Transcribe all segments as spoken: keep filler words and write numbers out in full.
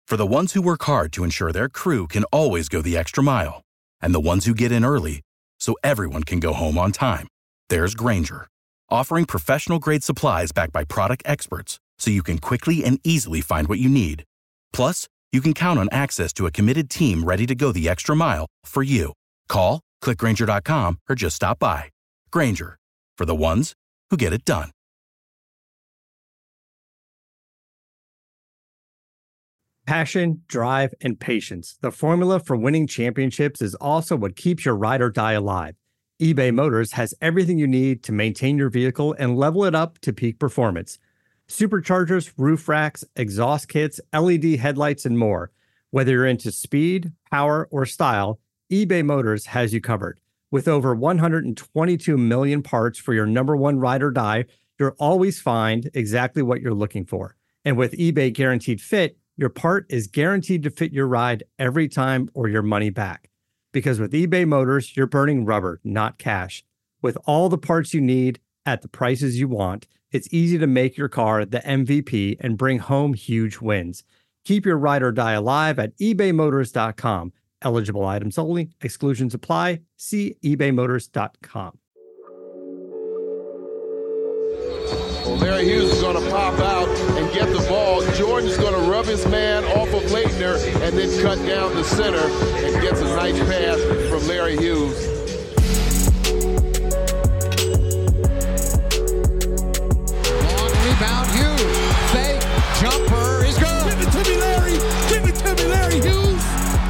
For the ones who work hard to ensure their crew can always go the extra mile, and the ones who get in early so everyone can go home on time, there's Grainger, offering professional-grade supplies backed by product experts so you can quickly and easily find what you need. Plus, you can count on access to a committed team ready to go the extra mile for you. Call, click Grainger dot com, or just stop by. Grainger, for the ones who get it done. Passion, drive, and patience. The formula for winning championships is also what keeps your ride or die alive. eBay Motors has everything you need to maintain your vehicle and level it up to peak performance. Superchargers, roof racks, exhaust kits, L E D headlights, and more. Whether you're into speed, power, or style, eBay Motors has you covered. With over one hundred twenty-two million parts for your number one ride or die, you'll always find exactly what you're looking for. And with eBay Guaranteed Fit, your part is guaranteed to fit your ride every time or your money back. Because with eBay Motors, you're burning rubber, not cash. With all the parts you need at the prices you want, it's easy to make your car the M V P and bring home huge wins. Keep your ride or die alive at ebay motors dot com. Eligible items only. Exclusions apply. See ebay motors dot com. Well, Larry Hughes is going to pop out and get the ball. Jordan's going to rub his man off of Leitner and then cut down the center and gets a nice pass from Larry Hughes. Rebound, Hughes. Fake. Jumper is good. Give it to me, Larry. Give it to me, Larry Hughes.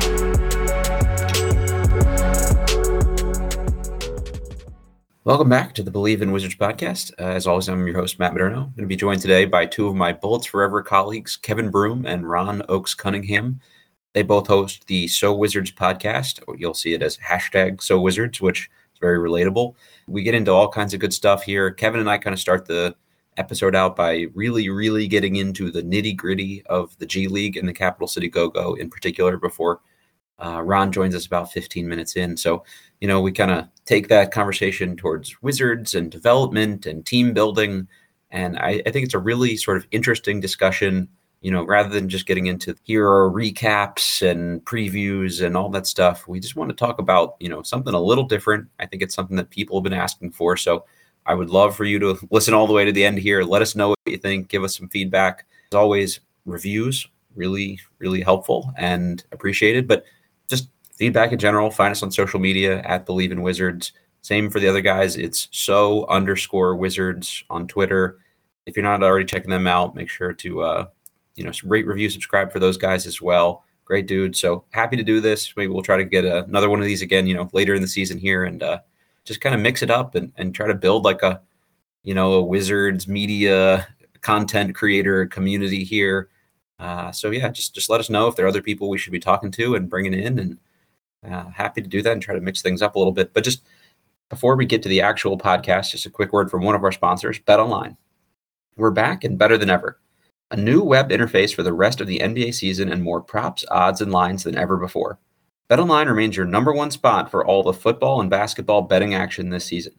Welcome back to the Believe in Wizards podcast. Uh, as always, I'm your host, Matt Maderno. I'm going to be joined today by two of my Bullets Forever colleagues, Kevin Broom and Ron Oaks Cunningham. They both host the So Wizards podcast. You'll see it as hashtag So Wizards, which is very relatable. We get into all kinds of good stuff here. Kevin and I kind of start the episode out by really, really getting into the nitty gritty of the G League and the Capital City Go-Go in particular before uh, Ron joins us about fifteen minutes in. So, you know, we kind of take that conversation towards Wizards and development and team building. And I, I think it's a really sort of interesting discussion, you know, rather than just getting into here are recaps and previews and all that stuff. We just want to talk about, you know, something a little different. I think it's something that people have been asking for. So I would love for you to listen all the way to the end here. Let us know what you think. Give us some feedback. As always, reviews, really, really helpful and appreciated. But just feedback in general. Find us on social media at Believe in Wizards. Same for the other guys. It's so underscore Wizards on Twitter. If you're not already checking them out, make sure to uh, you know rate, review, subscribe for those guys as well. Great dude. So happy to do this. Maybe we'll try to get a, another one of these again, you know, later in the season here and uh, just kind of mix it up and, and try to build like a, you know, a Wizards media content creator community here. Uh, so yeah, just, just let us know if there are other people we should be talking to and bringing in, and uh, happy to do that and try to mix things up a little bit. But just before we get to the actual podcast, just a quick word from one of our sponsors, BetOnline. We're back and better than ever. A new web interface for the rest of the N B A season and more props, odds, and lines than ever before. BetOnline remains your number one spot for all the football and basketball betting action this season.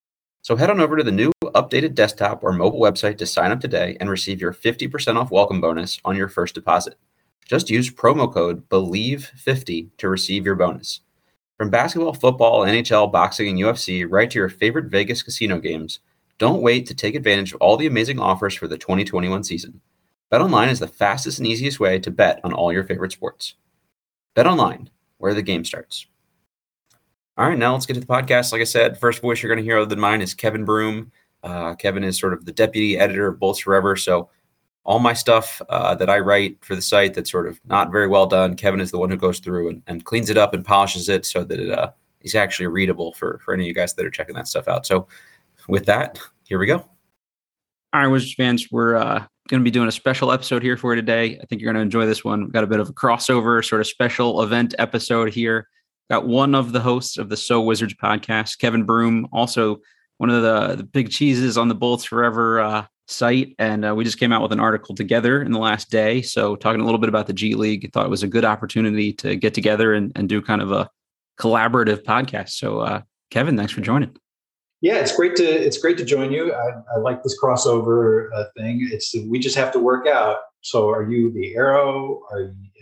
So head on over to the new updated desktop or mobile website to sign up today and receive your fifty percent off welcome bonus on your first deposit. Just use promo code believe fifty to receive your bonus. From basketball, football, N H L, boxing, and U F C, right to your favorite Vegas casino games, don't wait to take advantage of all the amazing offers for the twenty twenty-one season. BetOnline is the fastest and easiest way to bet on all your favorite sports. BetOnline, where the game starts. All right, now let's get to the podcast. Like I said, first voice you're going to hear other than mine is Kevin Broom. Uh, Kevin is sort of the deputy editor of Bullets Forever, so all my stuff uh, that I write for the site that's sort of not very well done, Kevin is the one who goes through and, and cleans it up and polishes it so that it uh, is actually readable for, for any of you guys that are checking that stuff out. So with that, here we go. All right, Wizards fans, we're uh, going to be doing a special episode here for you today. I think you're going to enjoy this one. We've got a bit of a crossover sort of special event episode here. Got one of the hosts of the So Wizards podcast, Kevin Broom, also one of the, the big cheeses on the Bullets Forever uh, site. And uh, we just came out with an article together in the last day. So talking a little bit about the G League, I thought it was a good opportunity to get together and, and do kind of a collaborative podcast. So uh, Kevin, thanks for joining. Yeah, it's great to it's great to join you. I, I like this crossover uh, thing. It's we just have to work out. So, are you the arrow? Are you,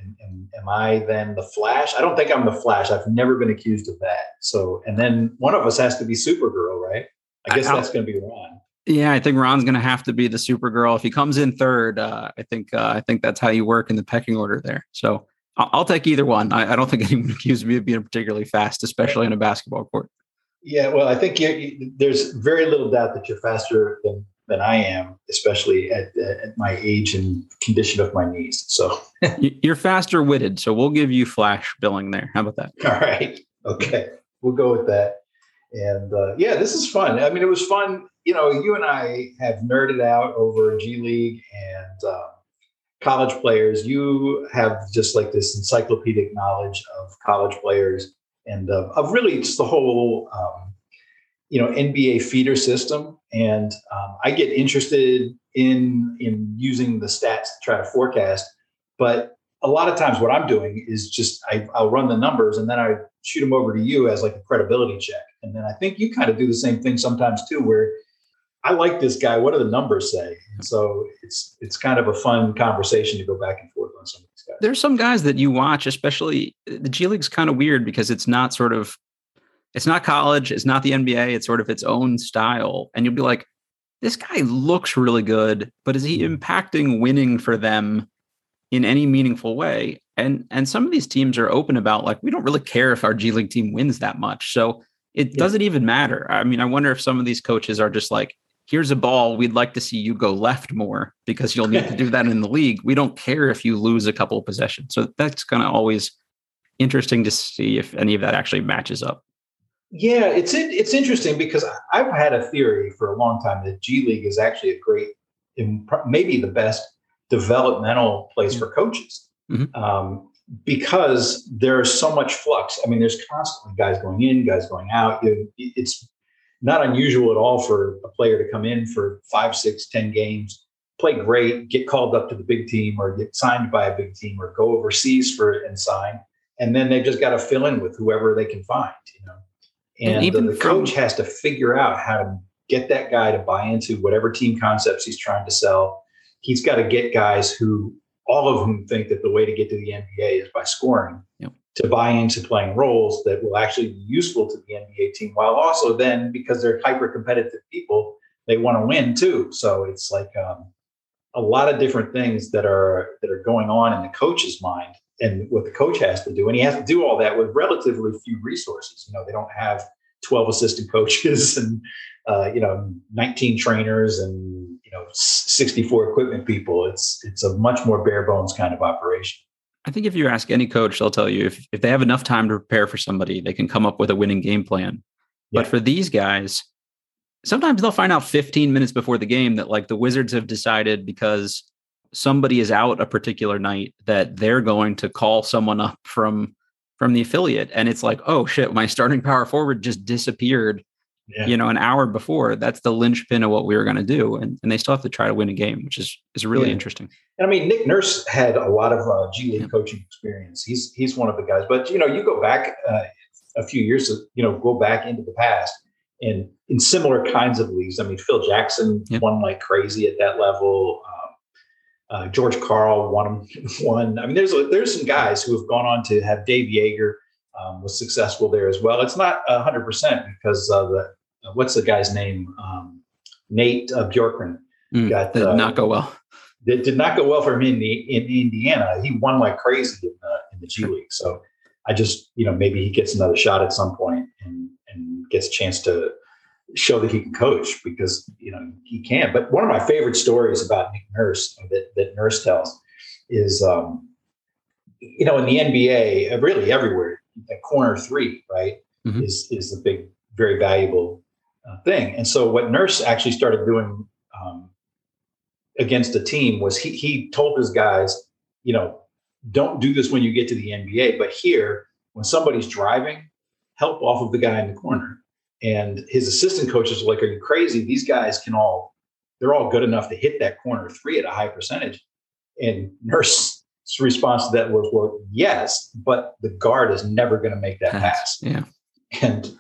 And, and am I then the Flash? I don't think I'm the Flash. I've never been accused of that. So, and then one of us has to be Supergirl, right? I guess I'll, that's going to be Ron. Yeah, I think Ron's going to have to be the Supergirl. If he comes in third, uh, I think uh, I think that's how you work in the pecking order there. So I'll, I'll take either one. I, I don't think anyone accused me of being particularly fast, especially in a basketball court. Yeah, well, I think you, you, there's very little doubt that you're faster than, than I am, especially at, at my age and condition of my knees. So you're faster witted, so we'll give you Flash billing there. How about that? All right. Okay. We'll go with that. And uh, yeah, this is fun. I mean, it was fun. You know, you and I have nerded out over G League and uh, college players. You have just like this encyclopedic knowledge of college players and uh, of really just the whole, um, you know, N B A feeder system. And um, I get interested in in using the stats to try to forecast. But a lot of times what I'm doing is just I, I'll run the numbers and then I shoot them over to you as like a credibility check. And then I think you kind of do the same thing sometimes too, where I like this guy. What do the numbers say? And so it's it's kind of a fun conversation to go back and forth on some of these guys. There's some guys that you watch, especially the G League's kind of weird because it's not sort of, it's not college, it's not the N B A, it's sort of its own style. And you'll be like, this guy looks really good, but is he impacting winning for them in any meaningful way? And and some of these teams are open about like, we don't really care if our G League team wins that much. So it yeah. doesn't even matter. I mean, I wonder if some of these coaches are just like, here's a ball. We'd like to see you go left more because you'll need to do that in the league. We don't care if you lose a couple of possessions. So that's kind of always interesting to see if any of that actually matches up. Yeah, it's it's interesting because I've had a theory for a long time that G League is actually a great, maybe the best developmental place for coaches. Mm-hmm. Um, because there's so much flux. I mean, there's constantly guys going in, guys going out. It's not unusual at all for a player to come in for five, six, ten games, play great, get called up to the big team or get signed by a big team or go overseas for and sign. And then they've just got to fill in with whoever they can find, you know. And, and even the, the from- coach has to figure out how to get that guy to buy into whatever team concepts he's trying to sell. He's got to get guys who, all of whom think that the way to get to the N B A is by scoring, yep. to buy into playing roles that will actually be useful to the N B A team, while also then, because they're hyper competitive people, they want to win too. So it's like um, a lot of different things that are that are going on in the coach's mind and what the coach has to do. And he has to do all that with relatively few resources. You know, they don't have twelve assistant coaches and, uh, you know, nineteen trainers and, you know, sixty-four equipment people. It's it's a much more bare bones kind of operation. I think if you ask any coach, they'll tell you if, if they have enough time to prepare for somebody, they can come up with a winning game plan. Yeah. But for these guys, sometimes they'll find out fifteen minutes before the game that like the Wizards have decided because somebody is out a particular night that they're going to call someone up from, from the affiliate. And it's like, oh shit, my starting power forward just disappeared. Yeah. You know, an hour before. That's the linchpin of what we were going to do. And, and they still have to try to win a game, which is is really yeah. interesting. And I mean, Nick Nurse had a lot of uh, G League yeah. coaching experience. He's he's one of the guys. But, you know, you go back uh, a few years, you know, go back into the past and in similar kinds of leagues. I mean, Phil Jackson yeah. won like crazy at that level. Um, uh, George Karl won. won. I mean, there's a, there's some guys who have gone on to have Dave Yeager um, was successful there as well. It's not one hundred percent because uh, the Uh, what's the guy's name? Um, Nate uh, Bjorkgren. Mm, got, did uh, not go well. Did, did not go well for him in the in Indiana. He won like crazy in the, in the G League. So I just, you know, maybe he gets another shot at some point and and gets a chance to show that he can coach because, you know, he can. But one of my favorite stories about Nick Nurse that, that Nurse tells is, um, you know, in the N B A, really everywhere, that corner three, right, mm-hmm. is is the big, very valuable uh, thing. And so what Nurse actually started doing um, against a team was he he told his guys, you know, don't do this when you get to the N B A, but here, when somebody's driving, help off of the guy in the corner. And his assistant coaches were like, are you crazy? These guys can all, they're all good enough to hit that corner three at a high percentage. And Nurse's response to that was, well, yes, but the guard is never going to make that pass. pass. Yeah. And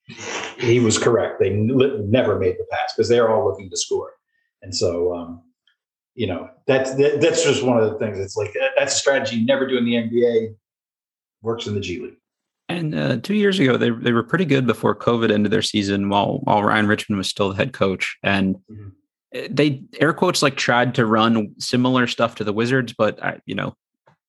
he was correct. They n- never made the pass because they're all looking to score. And so, um, you know, that's that, that's just one of the things. It's like that's a strategy you never do in the N B A. Works in the G League. And uh, two years ago, they they were pretty good before COVID ended their season while while Ryan Richmond was still the head coach. And mm-hmm. they, air quotes, like tried to run similar stuff to the Wizards, but, I, you know,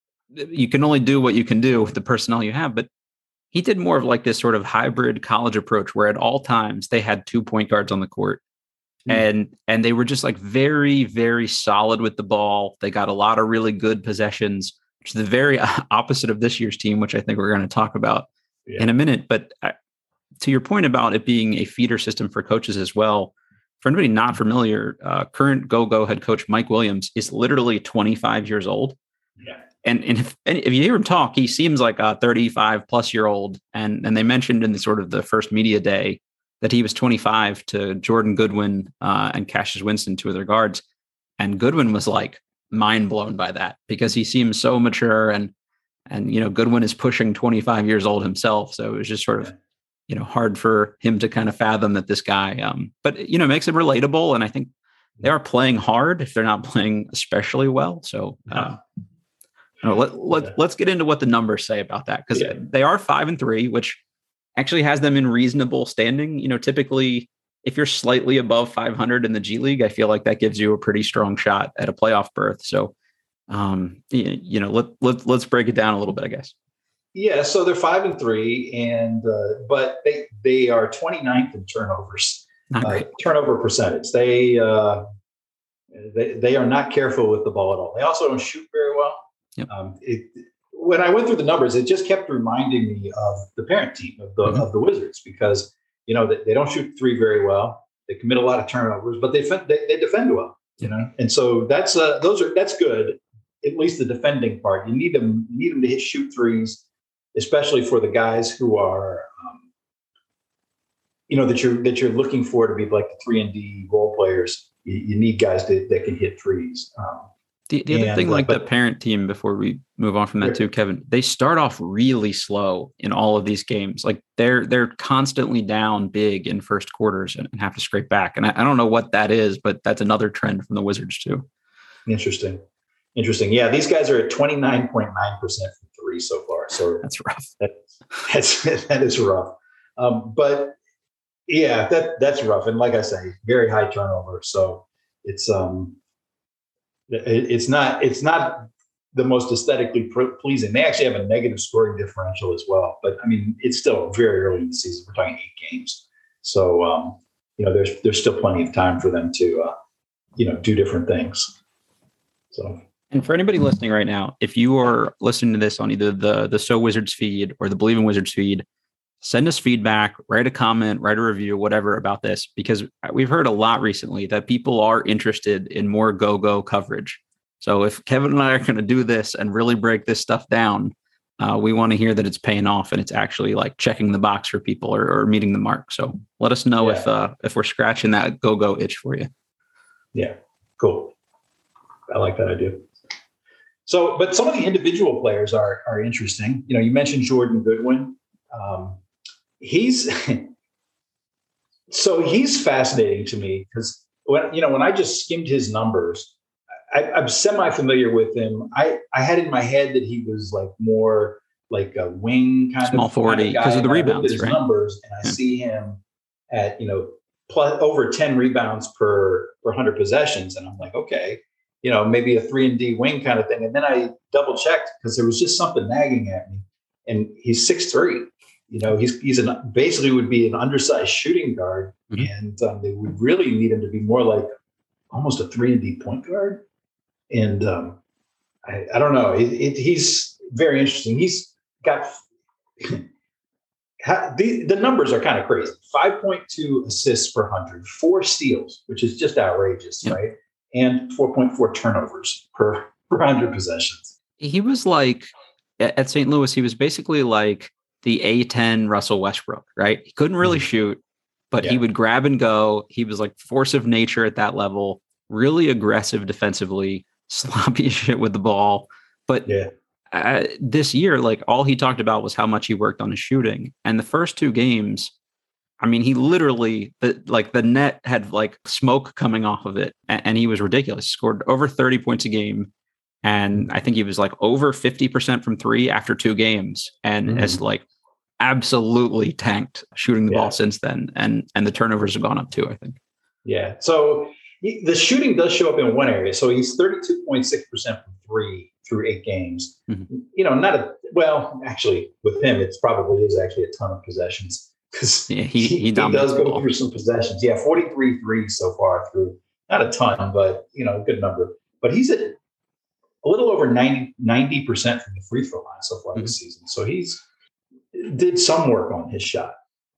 you can only do what you can do with the personnel you have. But he did more of like this sort of hybrid college approach where at all times they had two point guards on the court. Mm-hmm. And and they were just like very, very solid with the ball. They got a lot of really good possessions, which is the very opposite of this year's team, which I think we're going to talk about yeah. in a minute. But I, to your point about it being a feeder system for coaches as well, for anybody not familiar, uh, current Go-Go head coach Mike Williams is literally twenty-five years old. Yeah. And, and if, and if you hear him talk, he seems like a thirty-five plus year old. And, and they mentioned in the sort of the first media day that he was twenty-five to Jordan Goodwin uh, and Cassius Winston, two of their guards. And Goodwin was like mind blown by that because he seems so mature and, and, you know, Goodwin is pushing twenty-five years old himself. So it was just sort of, you know, hard for him to kind of fathom that this guy, um, but, you know, makes it relatable. And I think they are playing hard if they're not playing especially well. So uh, no, let, let, let's get into what the numbers say about that. Cause yeah. they are five and three, which actually has them in reasonable standing. You know, typically if you're slightly above five hundred in the G League, I feel like that gives you a pretty strong shot at a playoff berth. So, um, you, you know, let, let, let's break it down a little bit, I guess. Yeah. So they're five and three and, uh, but they, they are twenty-ninth in turnovers, uh, turnover percentage. They, uh, they, they are not careful with the ball at all. They also don't shoot very well. Yep. Um, it, when I went through the numbers, it just kept reminding me of the parent team of the, mm-hmm. of the Wizards, because, you know, they, they don't shoot three very well. They commit a lot of turnovers, but they, they, they defend well, you know? And so that's, uh, those are, that's good. At least the defending part, you need them, you need them to hit shoot threes, especially for the guys who are, um, you know, that you're, that you're looking for to be like the three and D role players. You, you need guys that, that can hit threes. Um, The, the other and, thing, like uh, but, the parent team, before we move on from that too, Kevin, they start off really slow in all of these games. Like they're they're constantly down big in first quarters and, and have to scrape back. And I, I don't know what that is, but that's another trend from the Wizards too. Interesting, interesting. Yeah, these guys are at twenty-nine point nine percent from three so far. So that's rough. That, that's that is rough. Um, but yeah, that that's rough. And like I say, very high turnover. So it's um. It's not. It's not the most aesthetically pleasing. They actually have a negative scoring differential as well. But I mean, it's still very early in the season. We're talking eight games, so um, you know, there's there's still plenty of time for them to, uh, you know, do different things. So, and for anybody listening right now, if you are listening to this on either the the So Wizards feed or the Believe in Wizards feed, send us feedback, write a comment, write a review, whatever about this, because we've heard a lot recently that people are interested in more go-go coverage. So if Kevin and I are going to do this and really break this stuff down, uh, we want to hear that it's paying off and it's actually like checking the box for people or, or meeting the mark. So let us know yeah. if uh, if we're scratching that go-go itch for you. Yeah, cool. I like that idea. So, but some of the individual players are are interesting. You know, you mentioned Jordan Goodwin. Um, He's so he's fascinating to me because when you know when I just skimmed his numbers, I, I'm semi-familiar with him. I, I had in my head that he was like more like a wing kind small of small forty because of the rebounds, his right? Numbers, and I yeah. see him at you know plus over ten rebounds per per hundred possessions, and I'm like, okay, you know maybe a three and D wing kind of thing. And then I double checked because there was just something nagging at me, and he's six three. You know, he's he's an basically would be an undersized shooting guard, mm-hmm. and um, they would really need him to be more like almost a three and D point guard. And um, I, I don't know, it, it, he's very interesting. He's got the the numbers are kind of crazy: five point two assists per hundred, four steals, which is just outrageous, yeah. right? And four point four turnovers per per hundred possessions. He was like at Saint Louis. He was basically like the A ten Russell Westbrook, right? He couldn't really mm-hmm. shoot, but yeah. he would grab and go. He was like force of nature at that level, really aggressive defensively, sloppy shit with the ball. But yeah. uh, this year, like all he talked about was how much he worked on his shooting. And the first two games, I mean, he literally, the, like the net had like smoke coming off of it, and, and he was ridiculous. He scored over thirty points a game. And I think he was like over fifty percent from three after two games and mm-hmm. has like absolutely tanked shooting the yeah. ball since then. And, and the turnovers have gone up too, I think. Yeah. So he, the shooting does show up in one area. So he's thirty-two point six percent from three through eight games. Mm-hmm. You know, not a, well, actually with him, it's probably is actually a ton of possessions because yeah, he, he, he does go through some possessions. Yeah. forty-three threes so far through, not a ton, but you know, a good number, but he's at a little over ninety percent from the free throw line so far mm-hmm. this season. So he's did some work on his shot.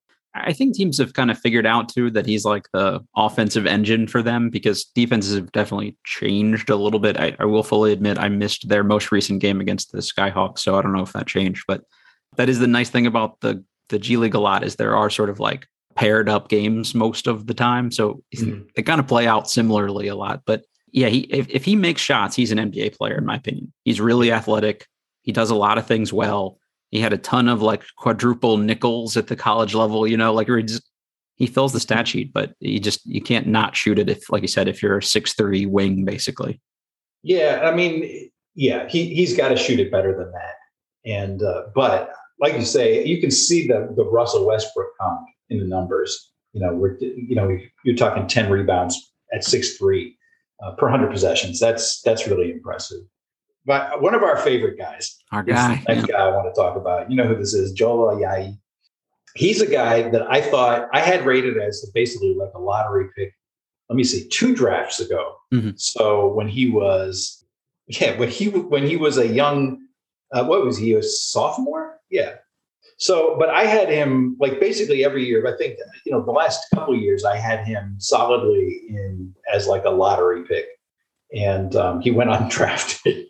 I think teams have kind of figured out too that he's like the offensive engine for them because defenses have definitely changed a little bit. I, I will fully admit I missed their most recent game against the Skyhawks, so I don't know if that changed, but that is the nice thing about the, the G League a lot is there are sort of like paired up games most of the time. So mm-hmm. they kind of play out similarly a lot, but yeah, he if, if he makes shots, he's an N B A player, in my opinion. He's really athletic. He does a lot of things well. He had a ton of like quadruple nickels at the college level, you know, like he, just, he fills the stat sheet, but you just, you can't not shoot it if, like you said, if you're a six three wing, basically. Yeah, I mean, yeah, he, he's got to shoot it better than that. And, uh, but like you say, you can see the, the Russell Westbrook comp in the numbers. You know, we're, you know, you're talking ten rebounds at six three. Uh, per one hundred possessions. That's that's really impressive. But one of our favorite guys, our guy, the next yeah. guy I want to talk about. You know who this is, Joel Ayayi. He's a guy that I thought I had rated as basically like a lottery pick. Let me see, two drafts ago. Mm-hmm. So when he was, yeah, when he when he was a young, uh, what was he? A sophomore? Yeah. So, but I had him like basically every year. I think, you know, the last couple of years I had him solidly in as like a lottery pick, and um, he went undrafted.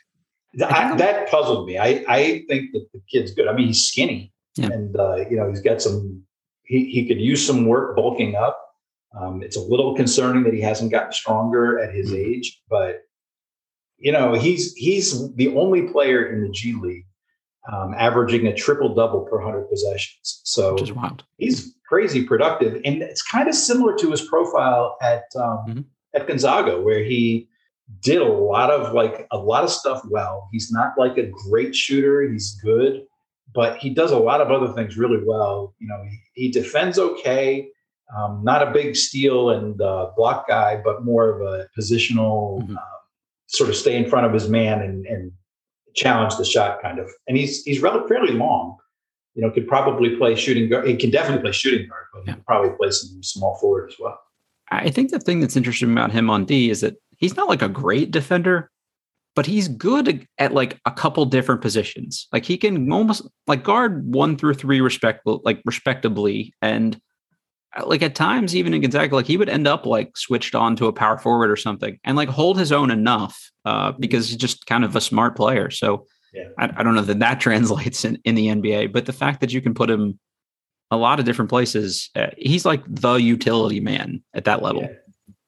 I, that puzzled me. I, I think that the kid's good. I mean, he's skinny, yeah. and uh, you know, he's got some. He he could use some work bulking up. Um, it's a little concerning that he hasn't gotten stronger at his mm-hmm. age, but you know, he's he's the only player in the G League. Um, averaging a triple double per one hundred possessions. So which is wild. He's crazy productive. And it's kind of similar to his profile at um, mm-hmm. at Gonzaga, where he did a lot of like a lot of stuff well. He's not like a great shooter. He's good, but he does a lot of other things really well. You know, he, he defends okay. Um, not a big steal and uh, block guy, but more of a positional mm-hmm. uh, sort of stay in front of his man and, and challenge the shot kind of. And he's he's rather fairly long. You know, could probably play shooting guard. He can definitely play shooting guard, but he could probably play some small forward as well. I think the thing that's interesting about him on D is that he's not like a great defender, but he's good at like a couple different positions. Like he can almost like guard one through three respectable, like respectably. And like at times, even in Gonzaga, like he would end up like switched on to a power forward or something and like hold his own enough uh, because he's just kind of a smart player. So yeah. I, I don't know that that translates in, in the N B A, but the fact that you can put him a lot of different places, uh, he's like the utility man at that level. Yeah.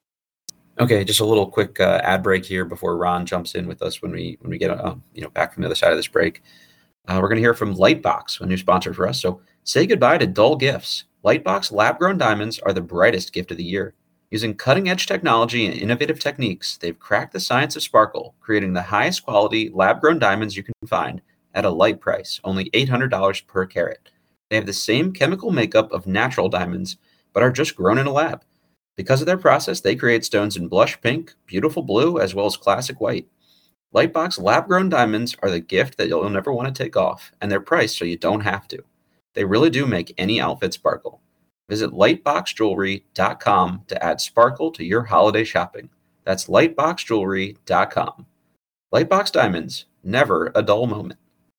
Okay, just a little quick uh, ad break here before Ron jumps in with us when we when we get uh, you know back from the other side of this break. Uh, we're going to hear from Lightbox, a new sponsor for us. So say goodbye to dull gifts. Lightbox lab-grown diamonds are the brightest gift of the year. Using cutting-edge technology and innovative techniques, they've cracked the science of sparkle, creating the highest quality lab-grown diamonds you can find at a light price, only eight hundred dollars per carat. They have the same chemical makeup of natural diamonds, but are just grown in a lab. Because of their process, they create stones in blush pink, beautiful blue, as well as classic white. Lightbox lab-grown diamonds are the gift that you'll never want to take off, and they're priced so you don't have to. They really do make any outfit sparkle. Visit lightbox jewelry dot com to add sparkle to your holiday shopping. That's lightbox jewelry dot com. Lightbox Diamonds, never a dull moment.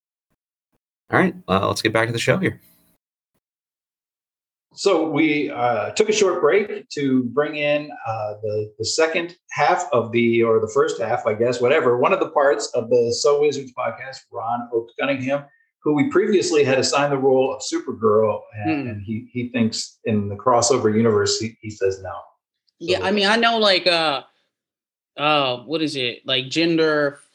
All right, uh, let's get back to the show here. So we uh, took a short break to bring in uh, the, the second half of the, or the first half, I guess, whatever, one of the parts of the So Wizards podcast, Ron Oaks Cunningham, who we previously had assigned the role of Supergirl, and, mm. and he he thinks in the crossover universe, he, he says no. So, yeah, I mean, I know like, uh, uh, what is it? Like gender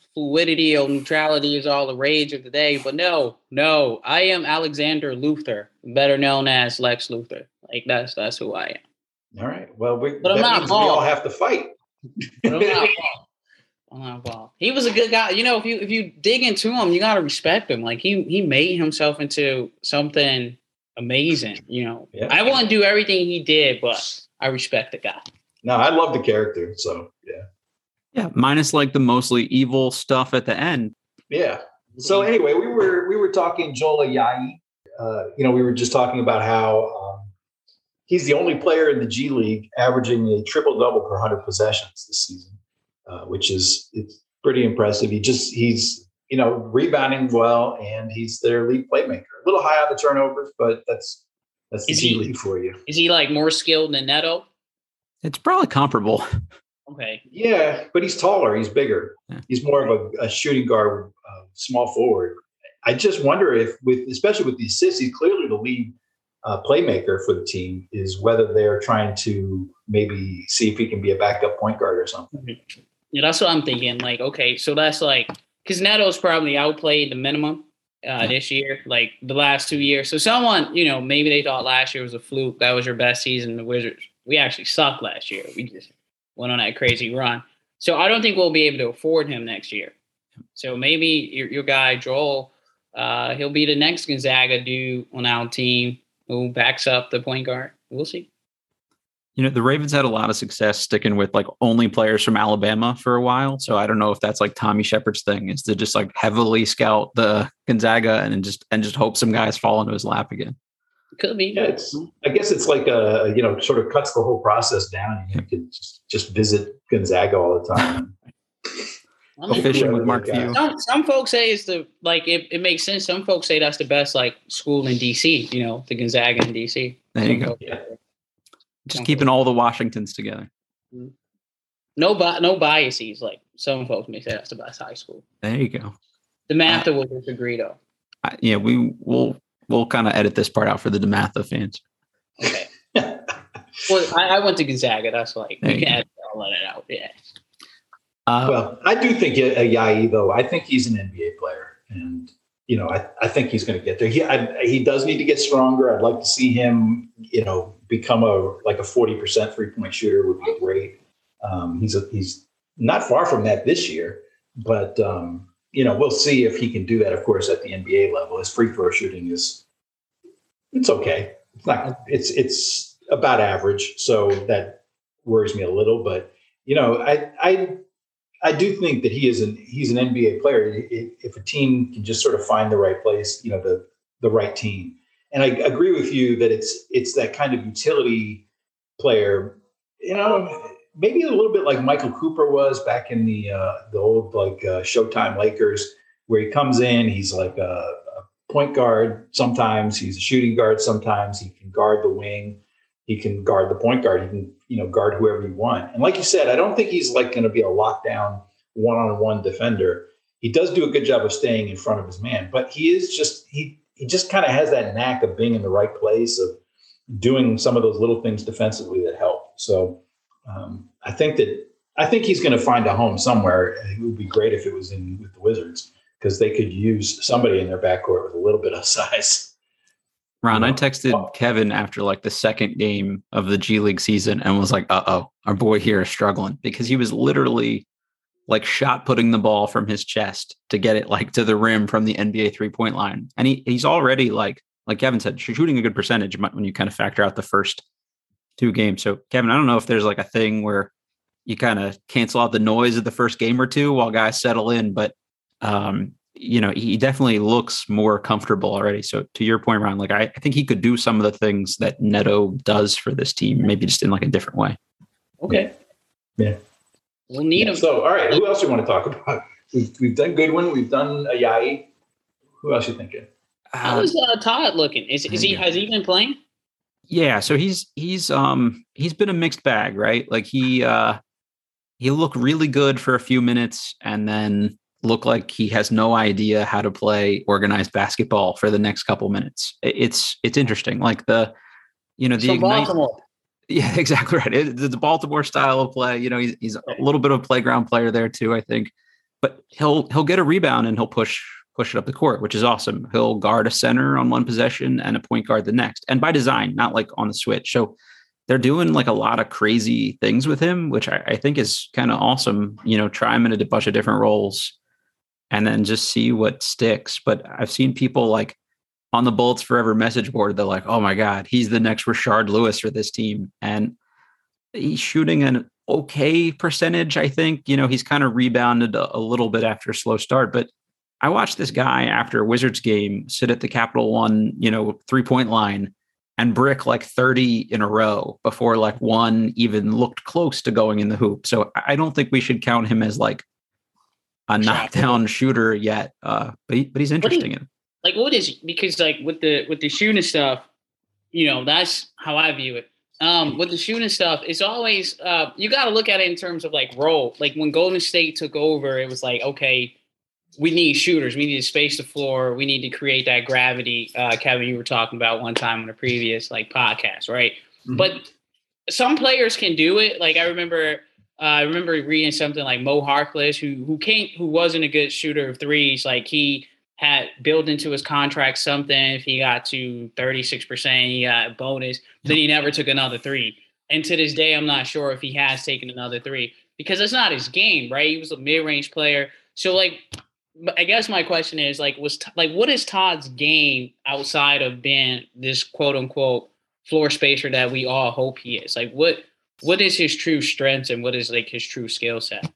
fluidity or neutrality is all the rage of the day. But no, no, I am Alexander Luthor, better known as Lex Luthor. Like that's that's who I am. All right. Well, we, but I'm that not means we all have to fight. But I'm not bald. I'm not bald. He was a good guy. You know, if you if you dig into him, you gotta respect him. Like he he made himself into something amazing. You know, yeah. I wouldn't do everything he did, but I respect the guy. No, I love the character. So yeah. Yeah, minus like the mostly evil stuff at the end. Yeah. So anyway, we were we were talking Joel Ayayi. Uh, you know, we were just talking about how um, he's the only player in the G League averaging a triple double per hundred possessions this season, uh, which is it's pretty impressive. He just he's you know rebounding well, and he's their league playmaker. A little high on the turnovers, but that's that's the G League for you. Is he like more skilled than Neto? It's probably comparable. Okay. Yeah, but he's taller. He's bigger. Yeah. He's more of a, a shooting guard, uh, small forward. I just wonder if, with especially with the assists, he's clearly the lead uh, playmaker for the team. Is whether they're trying to maybe see if he can be a backup point guard or something. Mm-hmm. Yeah, that's what I'm thinking. Like, okay, so that's like because Neto's probably outplayed the minimum uh, yeah. this year, like the last two years. So someone, you know, maybe they thought last year was a fluke. That was your best season. The Wizards. We actually sucked last year. We just went on that crazy run. So I don't think we'll be able to afford him next year. So maybe your, your guy, Joel, uh, he'll be the next Gonzaga dude on our team who backs up the point guard. We'll see. You know, the Ravens had a lot of success sticking with like only players from Alabama for a while. So I don't know if that's like Tommy Shepard's thing is to just like heavily scout the Gonzaga and just and just hope some guys fall into his lap again. Could be. Yeah, it's, I guess it's like a, you know, sort of cuts the whole process down. You can just, just visit Gonzaga all the time. Go fishing with Mark Few. Some, some folks say it's the, like, it, it makes sense. Some folks say that's the best, like, school in D C, you know, the Gonzaga in D C. There you go. Yeah. Just keeping all the Washingtons together. No, bi- no biases. Like, some folks may say that's the best high school. There you go. The Matha uh, will disagree, though. I, yeah, we will. We'll kind of edit this part out for the DeMatha fans. Okay. Well, I, I went to Gonzaga. That's like, you can't let it out. Yeah. Uh, well, I do think Ayayi, though. I think he's an N B A player. And, you know, I, I think he's going to get there. He I, he does need to get stronger. I'd like to see him, you know, become a like a forty percent three-point shooter would be great. Um, he's a, he's not far from that this year. But, um, you know, we'll see if he can do that, of course, at the N B A level. His free throw shooting is, it's okay. It's not, it's, it's about average. So that worries me a little, but, you know, I, I, I do think that he is an, he's an N B A player. If, if a team can just sort of find the right place, you know, the, the right team. And I agree with you that it's, it's that kind of utility player, you know, maybe a little bit like Michael Cooper was back in the uh, the old like uh, Showtime Lakers, where he comes in, he's like a, a point guard. Sometimes he's a shooting guard. Sometimes he can guard the wing. He can guard the point guard. He can you know guard whoever you want. And like you said, I don't think he's like going to be a lockdown one-on-one defender. He does do a good job of staying in front of his man, but he is just he he just kind of has that knack of being in the right place, of doing some of those little things defensively that help. So. Um, I think that I think he's going to find a home somewhere. It would be great if it was in with the Wizards because they could use somebody in their backcourt with a little bit of size. Ron, you know? I texted oh. Kevin after like the second game of the G League season and was like, uh oh, our boy here is struggling because he was literally like shot putting the ball from his chest to get it like to the rim from the N B A three point line. And he he's already like, like Kevin said, shooting a good percentage when you kind of factor out the first two games. So Kevin, I don't know if there's like a thing where you kind of cancel out the noise of the first game or two while guys settle in, but um, you know, he definitely looks more comfortable already. So to your point, Ron, like I, I think he could do some of the things that Neto does for this team, maybe just in like a different way. Okay. Yeah. We'll need yeah. him. So, all right. Who else do you want to talk about? We've, we've done Goodwin. We've done Ayayi. Who else are you thinking? How is uh, Todd looking? Is, is he, has he been playing? Yeah, so he's he's um he's been a mixed bag, right? Like he uh he looked really good for a few minutes and then looked like he has no idea how to play organized basketball for the next couple minutes. It's it's interesting. Like the you know the Ignite, yeah, exactly right. It, it's a Baltimore style of play. You know, he's he's a little bit of a playground player there too, I think. but he'll he'll get a rebound and he'll push push it up the court, which is awesome. He'll guard a center on one possession and a point guard the next, and by design, not like on the switch. So they're doing like a lot of crazy things with him, which I, I think is kind of awesome. You know, try him in a bunch of different roles and then just see what sticks. But I've seen people like on the Bullets Forever message board, they're like, oh my God, he's the next Rashard Lewis for this team. And he's shooting an okay percentage, I think. You know, he's kind of rebounded a, a little bit after a slow start. But I watched this guy after a Wizards game sit at the Capital One, you know, three-point line and brick like thirty in a row before like one even looked close to going in the hoop. So I don't think we should count him as like a knockdown shooter yet. Uh, but he, but he's interesting. What like what is because like with the with the shooting stuff, you know, that's how I view it. Um, with the shooting stuff, it's always uh, you got to look at it in terms of like role. Like when Golden State took over, it was like, okay, we need shooters. We need to space the floor. We need to create that gravity. Uh, Kevin, you were talking about one time on a previous like podcast, right? Mm-hmm. But some players can do it. Like I remember, uh, I remember reading something like Mo Harkless, who who came, who wasn't a good shooter of threes. Like he had built into his contract something. If he got to thirty-six percent, he got a bonus. Then he never took another three. And to this day, I'm not sure if he has taken another three because it's not his game, right? He was a mid-range player. So like, I guess my question is like, was like, what is Todd's game outside of being this quote unquote floor spacer that we all hope he is? Like, what what is his true strengths and what is like his true skill set?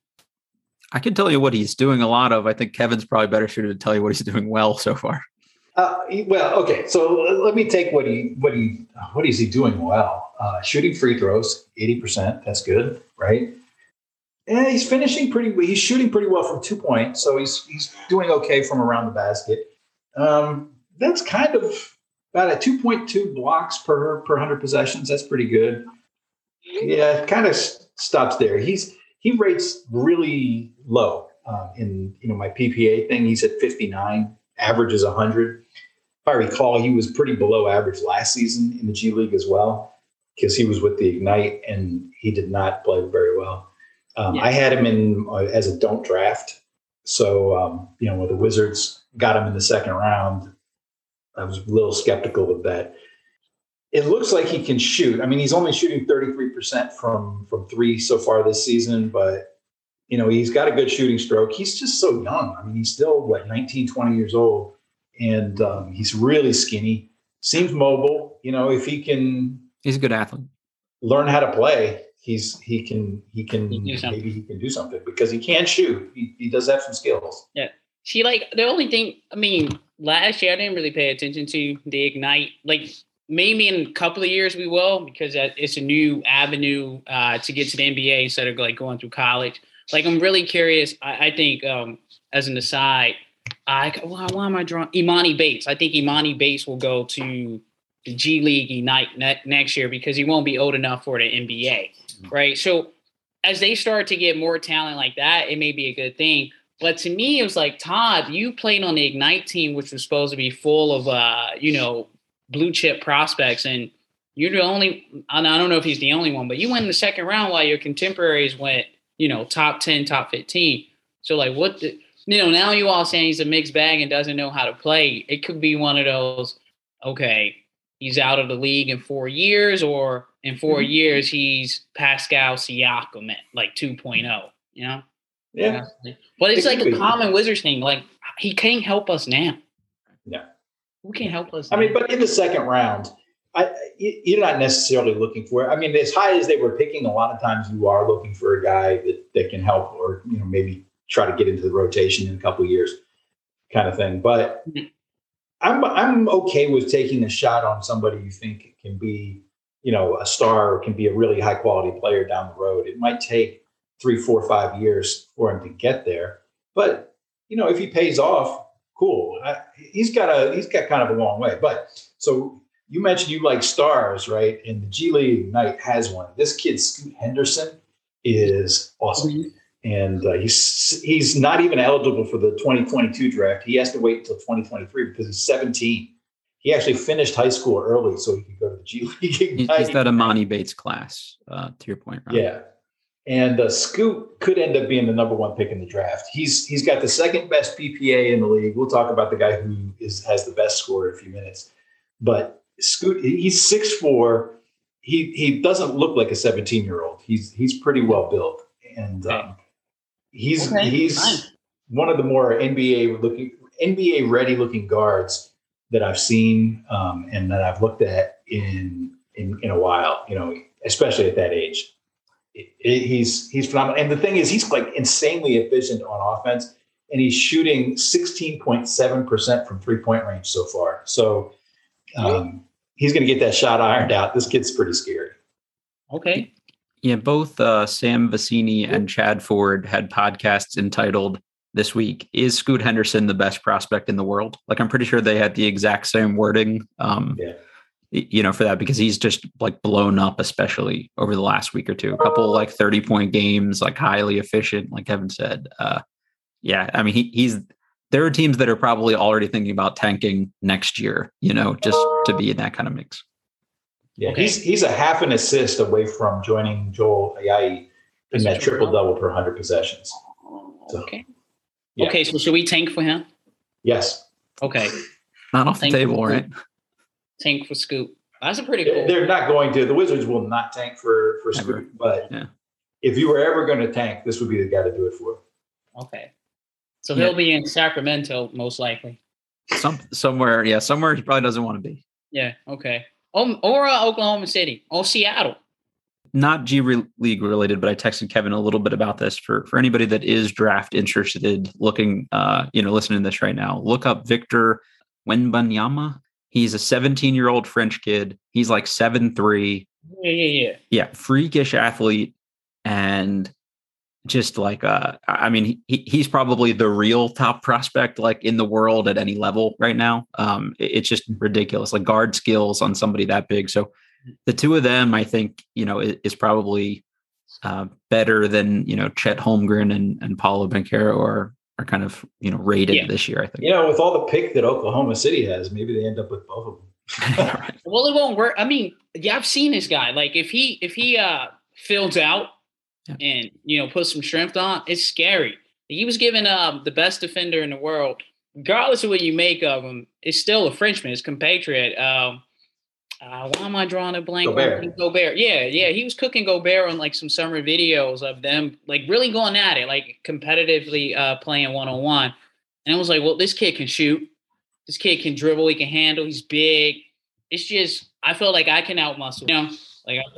I can tell you what he's doing a lot of. I think Kevin's probably better suited to tell you what he's doing well so far. Uh, well, okay. So let me take what he what he what is he doing well? Uh, shooting free throws, eighty percent. That's good, right? And he's finishing pretty. He's shooting pretty well from two point, so he's he's doing okay from around the basket. Um, that's kind of about a two point two blocks per per hundred possessions. That's pretty good. Yeah, it kind of stops there. He's he rates really low uh, in you know my P P A thing. He's at fifty-nine. Average is one hundred. If I recall, he was pretty below average last season in the G League as well because he was with the Ignite and he did not play very well. Um, yeah. I had him in uh, as a don't draft. So, um, you know, when the Wizards got him in the second round, I was a little skeptical of that. It looks like he can shoot. I mean, he's only shooting thirty-three percent from, from three so far this season, but, you know, he's got a good shooting stroke. He's just so young. I mean, he's still, what, nineteen, twenty years old, and um, he's really skinny, seems mobile. You know, if he can – he's a good athlete. Learn how to play. He's he can he can he maybe he can do something because he can shoot. He, he does have some skills. Yeah. See, like the only thing I mean, last year I didn't really pay attention to the Ignite. Like maybe in a couple of years we will because it's a new avenue uh, to get to the N B A instead of like going through college. Like I'm really curious. I, I think um, as an aside, I why, why am I drawing Imani Bates? I think Imani Bates will go to the G League Ignite ne- next year because he won't be old enough for the N B A. Right. So as they start to get more talent like that, it may be a good thing. But to me, it was like, Todd, you played on the Ignite team, which was supposed to be full of, uh, you know, blue chip prospects. And you're the only I don't know if he's the only one, but you went in the second round while your contemporaries went, you know, top ten, top fifteen. So like what, the, you know, now you all saying he's a mixed bag and doesn't know how to play. It could be one of those, OK, he's out of the league in four years or in four mm-hmm. years, he's Pascal Siakam at like two point oh, you know? Yeah. But it's it like a be. common Wizards thing. Like, he can't help us now. Yeah. Who can help us I now? mean, but in the second round, I, you're not necessarily looking for – I mean, as high as they were picking, a lot of times you are looking for a guy that, that can help or, you know, maybe try to get into the rotation in a couple of years kind of thing. But mm-hmm. I'm I'm okay with taking a shot on somebody you think can be – you know, a star or can be a really high quality player down the road. It might take three, four, five years for him to get there. But, you know, if he pays off, cool. I, he's got a, he's got kind of a long way. But so you mentioned you like stars, right? And the G League Ignite has one. This kid, Scoot Henderson, is awesome. Mm-hmm. And uh, he's, he's not even eligible for the twenty twenty-two draft. He has to wait until twenty twenty-three because he's seventeen. He actually finished high school early so he could go to the G League Ignite. He's that Imani Bates class, uh, to your point, Ron. Yeah. And uh, Scoot could end up being the number one pick in the draft. He's he's got the second best P P A in the league. We'll talk about the guy who is has the best score in a few minutes. But Scoot, he's six foot four. He he doesn't look like a seventeen year old. He's he's pretty well built, and um, he's okay. he's nice. One of the more N B A looking N B A ready looking guards that I've seen um, and that I've looked at in, in in a while. You know, especially at that age, it, it, he's he's phenomenal. And the thing is, he's like insanely efficient on offense, and he's shooting sixteen point seven percent from three point range so far. So. Um, he's going to get that shot ironed out. This kid's pretty scary. Okay. Yeah, both uh, Sam Vecini and Chad Ford had podcasts entitled this week, "Is Scoot Henderson the best prospect in the world?" Like, I'm pretty sure they had the exact same wording, um, yeah. you know, for that, because he's just like blown up, especially over the last week or two. A couple like thirty point games, like highly efficient, like Kevin said. Uh, yeah, I mean, he he's. There are teams that are probably already thinking about tanking next year, you know, just to be in that kind of mix. Yeah, okay. he's he's a half an assist away from joining Joel Ayayi in that triple double per one hundred possessions. So, okay. Yeah. Okay, so should we tank for him? Yes. Okay. Not off tank the table, right? Tank for Scoot. That's a pretty cool. They're not going to. The Wizards will not tank for for Scoot, but yeah. if you were ever going to tank, this would be the guy to do it for. Okay. So he'll yeah. be in Sacramento, most likely. Some somewhere, yeah, somewhere he probably doesn't want to be. Yeah, okay. Um, or uh, Oklahoma City, or Seattle. Not G League related, but I texted Kevin a little bit about this for for anybody that is draft interested, looking, uh, you know, listening to this right now. Look up Victor Wembanyama. He's a seventeen year old French kid. He's like seven three. Yeah, yeah, yeah. Yeah, freakish athlete, and. Just like, uh, I mean, he, he's probably the real top prospect, like in the world at any level right now. Um, it, it's just ridiculous, like guard skills on somebody that big. So the two of them, I think, you know, is, is probably uh, better than, you know, Chet Holmgren and, and Paolo Banchero are, are kind of, you know, rated yeah. this year, I think. You know, with all the pick that Oklahoma City has, maybe they end up with both of them. Right. Well, it won't work. I mean, yeah, I've seen this guy. Like if he, if he uh, fills out, Yeah. and, you know, put some strength on, it's scary. He was given um, the best defender in the world. Regardless of what you make of him, it's still a Frenchman. It's compatriot. Um, uh, why am I drawing a blank? Gobert. Gobert. Yeah, yeah. He was cooking Gobert on, like, some summer videos of them, like, really going at it, like, competitively uh, playing one-on-one. And I was like, well, this kid can shoot. This kid can dribble. He can handle. He's big. It's just, I feel like I can outmuscle, you know? Like, I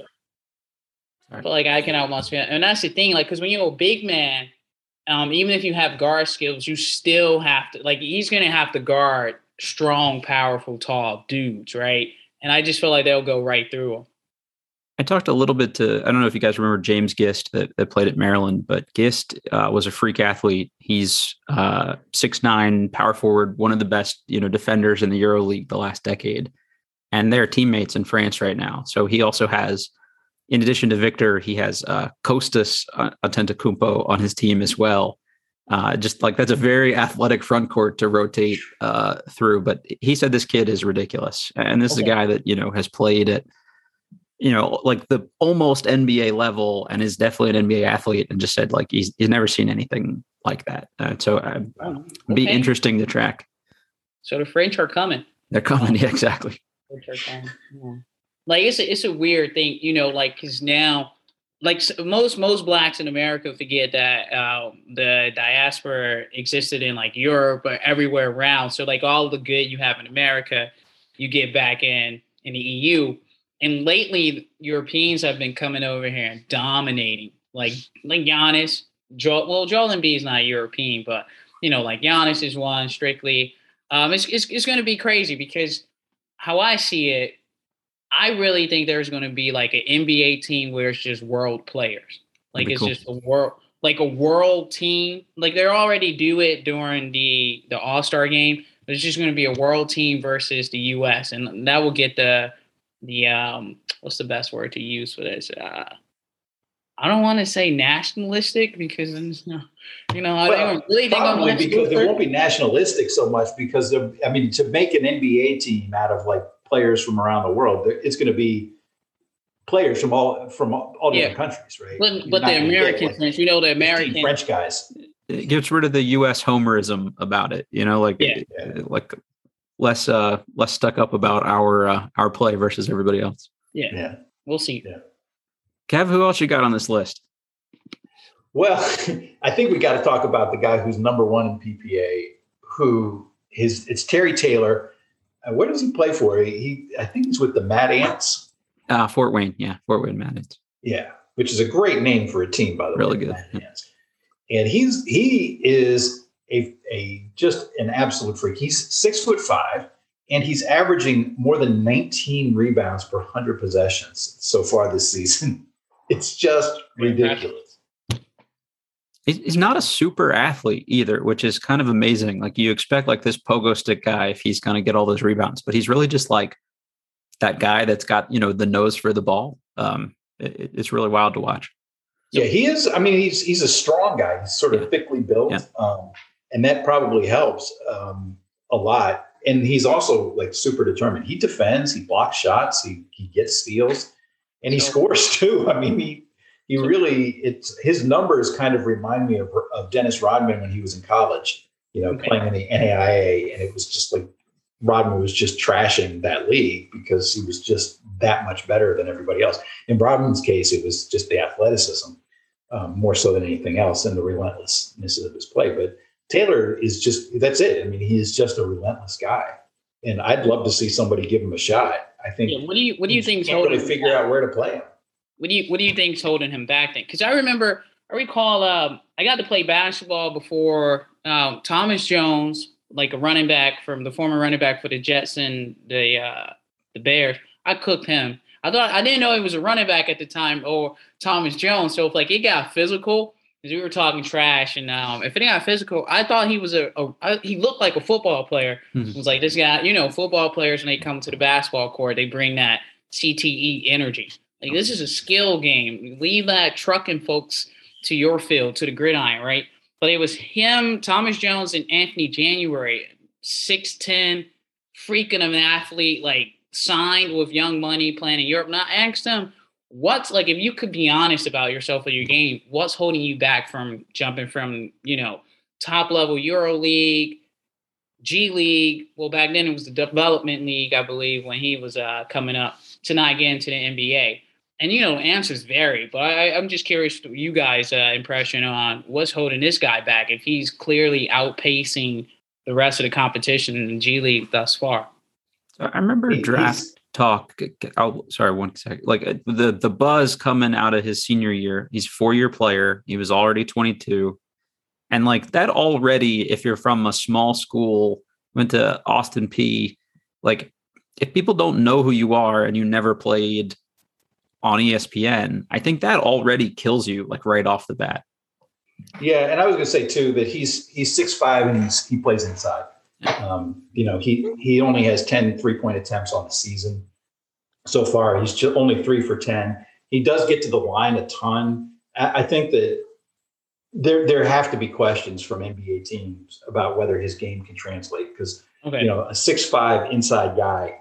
I feel like I can outmuscle him. And that's the thing, like, because when you're a big man, um, even if you have guard skills, you still have to, like, he's going to have to guard strong, powerful, tall dudes, right? And I just feel like they'll go right through him. I talked a little bit to, I don't know if you guys remember James Gist that, that played at Maryland, but Gist uh, was a freak athlete. He's uh, six nine, power forward, one of the best, you know, defenders in the EuroLeague the last decade. And they're teammates in France right now. So he also has, in addition to Victor, he has uh, Kostas Antetokounmpo on his team as well. Uh, just like that's a very athletic front court to rotate uh, through. But he said this kid is ridiculous, and this okay. is a guy that you know has played at you know like the almost N B A level and is definitely an N B A athlete. And just said like he's he's never seen anything like that. Uh, so uh, oh, okay. be interesting to track. So the French are coming. They're coming. Yeah, exactly. French are coming. Yeah. Like it's a, it's a weird thing, you know, like because now, like most most blacks in America forget that uh, the diaspora existed in like Europe or everywhere around. So like all the good you have in America, you get back in in the E U. And lately, Europeans have been coming over here and dominating, like like Giannis. Joel, well, Joel Embiid is not European, but you know, like Giannis is one strictly. Um, it's it's it's going to be crazy because how I see it. I really think there's going to be like an N B A team where it's just world players. Like it's cool. just a world, like a world team. Like they already do it during the, the All-Star game, but it's just going to be a world team versus the U S. And that will get the, the, um, what's the best word to use for this? Uh, I don't want to say nationalistic because, you know, I well, don't really think probably because it won't be nationalistic so much because of, I mean, to make an N B A team out of like players from around the world, it's going to be players from all from all, all Yeah. different countries, right? But, You're but not the gonna get, American like, French, you know, the fifteen American French guys. It gets rid of the U S homerism about it, you know, like Yeah. like less uh less stuck up about our uh, our play versus everybody else. Yeah. Yeah. We'll see. Yeah. Kev, who else you got on this list? Well, I think we got to talk about the guy who's number one in P P A, who his it's Terry Taylor. Uh, where does he play for? He, he I think he's with the Mad Ants. Uh, Fort Wayne, yeah, Fort Wayne Mad Ants. Yeah, which is a great name for a team, by the Really way. good. Mad Ants. And he's he is a a just an absolute freak. He's six foot five, and he's averaging more than nineteen rebounds per hundred possessions so far this season. It's just ridiculous. He's not a super athlete either, which is kind of amazing. Like you expect like this pogo stick guy if he's going to get all those rebounds, but he's really just like that guy that's got, you know, the nose for the ball. Um, it, it's really wild to watch. Yeah, he is. I mean, he's he's a strong guy. He's sort of Yeah. thickly built, Yeah. um, and that probably helps um, a lot. And he's also like super determined. He defends, he blocks shots, he he gets steals, and he scores too. I mean, he he really it's his numbers kind of remind me of, of Dennis Rodman when he was in college. You know, Okay. playing in the N A I A, and it was just like Rodman was just trashing that league because he was just that much better than everybody else. In Rodman's case, it was just the athleticism. Um, more so than anything else, and the relentlessness of his play. But Taylor is just, that's it. I mean, he is just a relentless guy. And I'd love to see somebody give him a shot. I think. Yeah, what do you what do you think? Can't really figure out where to play him. What do you what do you think's holding him back then? Because I remember, I recall, um, I got to play basketball before um, Thomas Jones, like a running back from the former running back for the Jets and the uh, the Bears. I cooked him. I thought I didn't know he was a running back at the time, or Thomas Jones. So if like it got physical, because we were talking trash, and um, if it got physical, I thought he was a, a I, he looked like a football player. Mm-hmm. It was like this guy, you know, football players when they come to the basketball court, they bring that C T E energy. Like this is a skill game. Leave that trucking folks to your field, to the gridiron, right? But it was him, Thomas Jones, and Anthony January, six ten, freaking of an athlete, like signed with Young Money playing in Europe. Now I asked them, what's like, if you could be honest about yourself or your game, what's holding you back from jumping from, you know, top level Euro League, G League? Well, back then it was the development league, I believe, when he was uh, coming up, to not get into the N B A. And, you know, answers vary, but I, I'm just curious to you guys' uh, impression on what's holding this guy back if he's clearly outpacing the rest of the competition in the G League thus far. I remember He- draft he's- talk. Oh, sorry, one second. Like uh, the the buzz coming out of his senior year. He's a four year player. He was already twenty-two, and like that already. If you're from a small school, went to Austin P, like if people don't know who you are and you never played on E S P N, I think that already kills you like right off the bat. Yeah, and I was going to say too that he's he's six five and he's, he plays inside. Um, you know, he he only has ten three-point attempts on the season so far. He's just only three for ten. He does get to the line a ton. I, I think that there there have to be questions from N B A teams about whether his game can translate because Okay. you know a six five inside guy,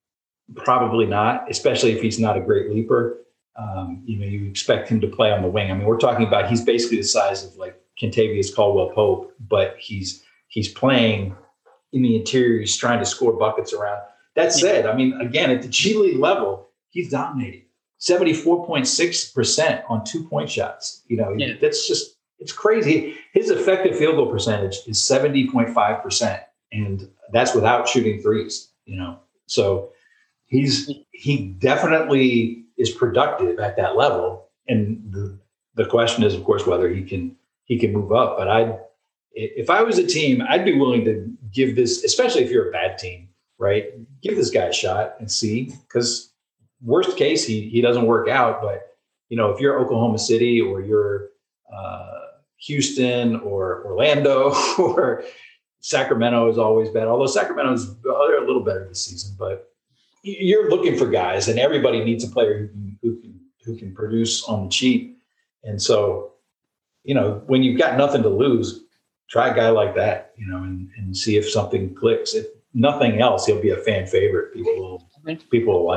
probably not, especially if he's not a great leaper. Um, you know, you expect him to play on the wing. I mean, we're talking about he's basically the size of like Kentavious Caldwell-Pope, but he's he's playing in the interior. He's trying to score buckets around. That said, I mean, again, at the G League level, he's dominating. seventy-four point six percent on two-point shots. You know, Yeah. that's just, it's crazy. His effective field goal percentage is seventy point five percent, and that's without shooting threes, you know. So he's he definitely is productive at that level. And the, the question is, of course, whether he can he can move up. But I if I was a team, I'd be willing to give this, especially if you're a bad team, right? Give this guy a shot and see, because worst case, he he doesn't work out. But, you know, if you're Oklahoma City or you're uh, Houston or Orlando or Sacramento is always bad, although Sacramento's they're a little better this season. But you're looking for guys, and everybody needs a player who can, who can who can produce on the cheap. And so, you know, when you've got nothing to lose, try a guy like that, you know, and, and see if something clicks. If nothing else, he'll be a fan favorite. People will, people will like him.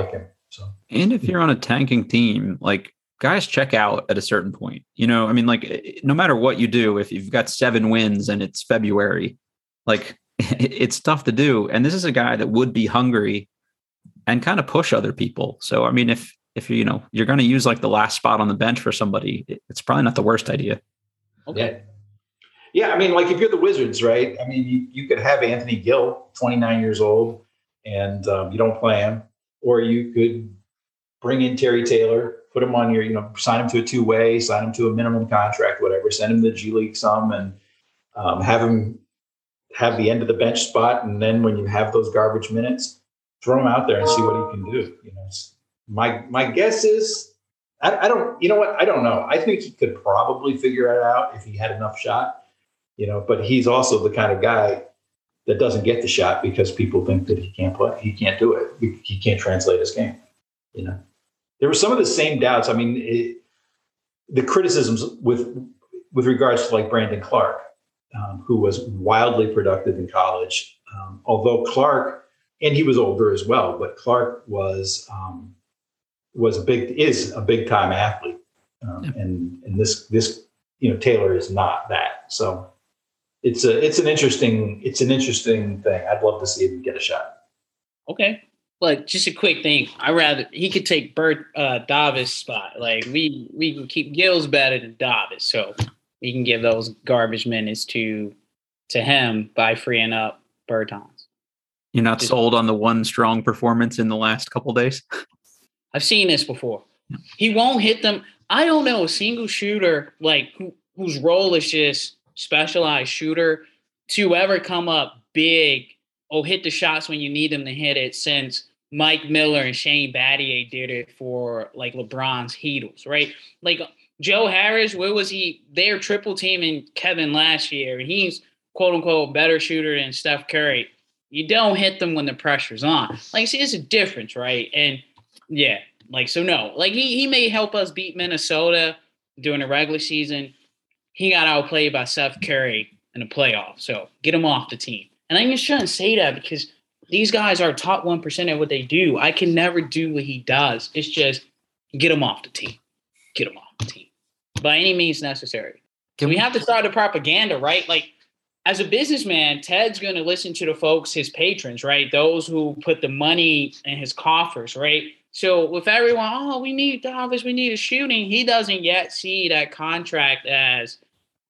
So, and if you're on a tanking team, like guys check out at a certain point, you know, I mean, like no matter what you do, if you've got seven wins and it's February, like it's tough to do. And this is a guy that would be hungry and kind of push other people. So, I mean, if, if you, you know, you're going to use like the last spot on the bench for somebody, it's probably not the worst idea. Okay. Yeah. I mean, like if you're the Wizards, right? I mean, you, you could have Anthony Gill, twenty-nine years old, and um, you don't play him, or you could bring in Terry Taylor, put him on your, you know, sign him to a two-way, sign him to a minimum contract, whatever, send him to the G League some, and um, have him have the end of the bench spot. And then when you have those garbage minutes, throw him out there and see what he can do. You know, my, my guess is, I, I don't, you know what? I don't know. I think he could probably figure it out if he had enough shot, you know, but he's also the kind of guy that doesn't get the shot because people think that he can't play. He can't do it. He, he can't translate his game. You know, there were some of the same doubts. I mean, it, the criticisms with, with regards to like Brandon Clark, um, who was wildly productive in college. Um, although Clark, and he was older as well, but Clark was, um, was a big, is a big time athlete. Um, yeah. And, and this, this, you know, Taylor is not that. So it's a, it's an interesting, it's an interesting thing. I'd love to see him get a shot. Okay. But just a quick thing. I rather, he could take Bert uh, Davis' spot. Like we, we can keep Gill's better than Davis. So we can give those garbage minutes to, to him by freeing up Bertans. You're not just sold on the one strong performance in the last couple of days? I've seen this before. He won't hit them. I don't know a single shooter like who, whose role is just specialized shooter to ever come up big or hit the shots when you need them to hit it since Mike Miller and Shane Battier did it for like LeBron's Heatles, right? Like Joe Harris, where was he? They're triple teaming Kevin last year, and he's quote unquote better shooter than Steph Curry. You don't hit them when the pressure's on. Like, see, it's a difference, right? And yeah, like, so no, like he, he may help us beat Minnesota during the regular season. He got outplayed by Steph Curry in the playoffs. So get him off the team. And I'm just trying to say that because these guys are top one percent at what they do. I can never do what he does. It's just get him off the team. Get him off the team by any means necessary. Can we have to start the propaganda, right? Like, as a businessman, Ted's going to listen to the folks, his patrons, right? Those who put the money in his coffers, right? So with everyone, oh, we need Davis, we need a shooting. He doesn't yet see that contract as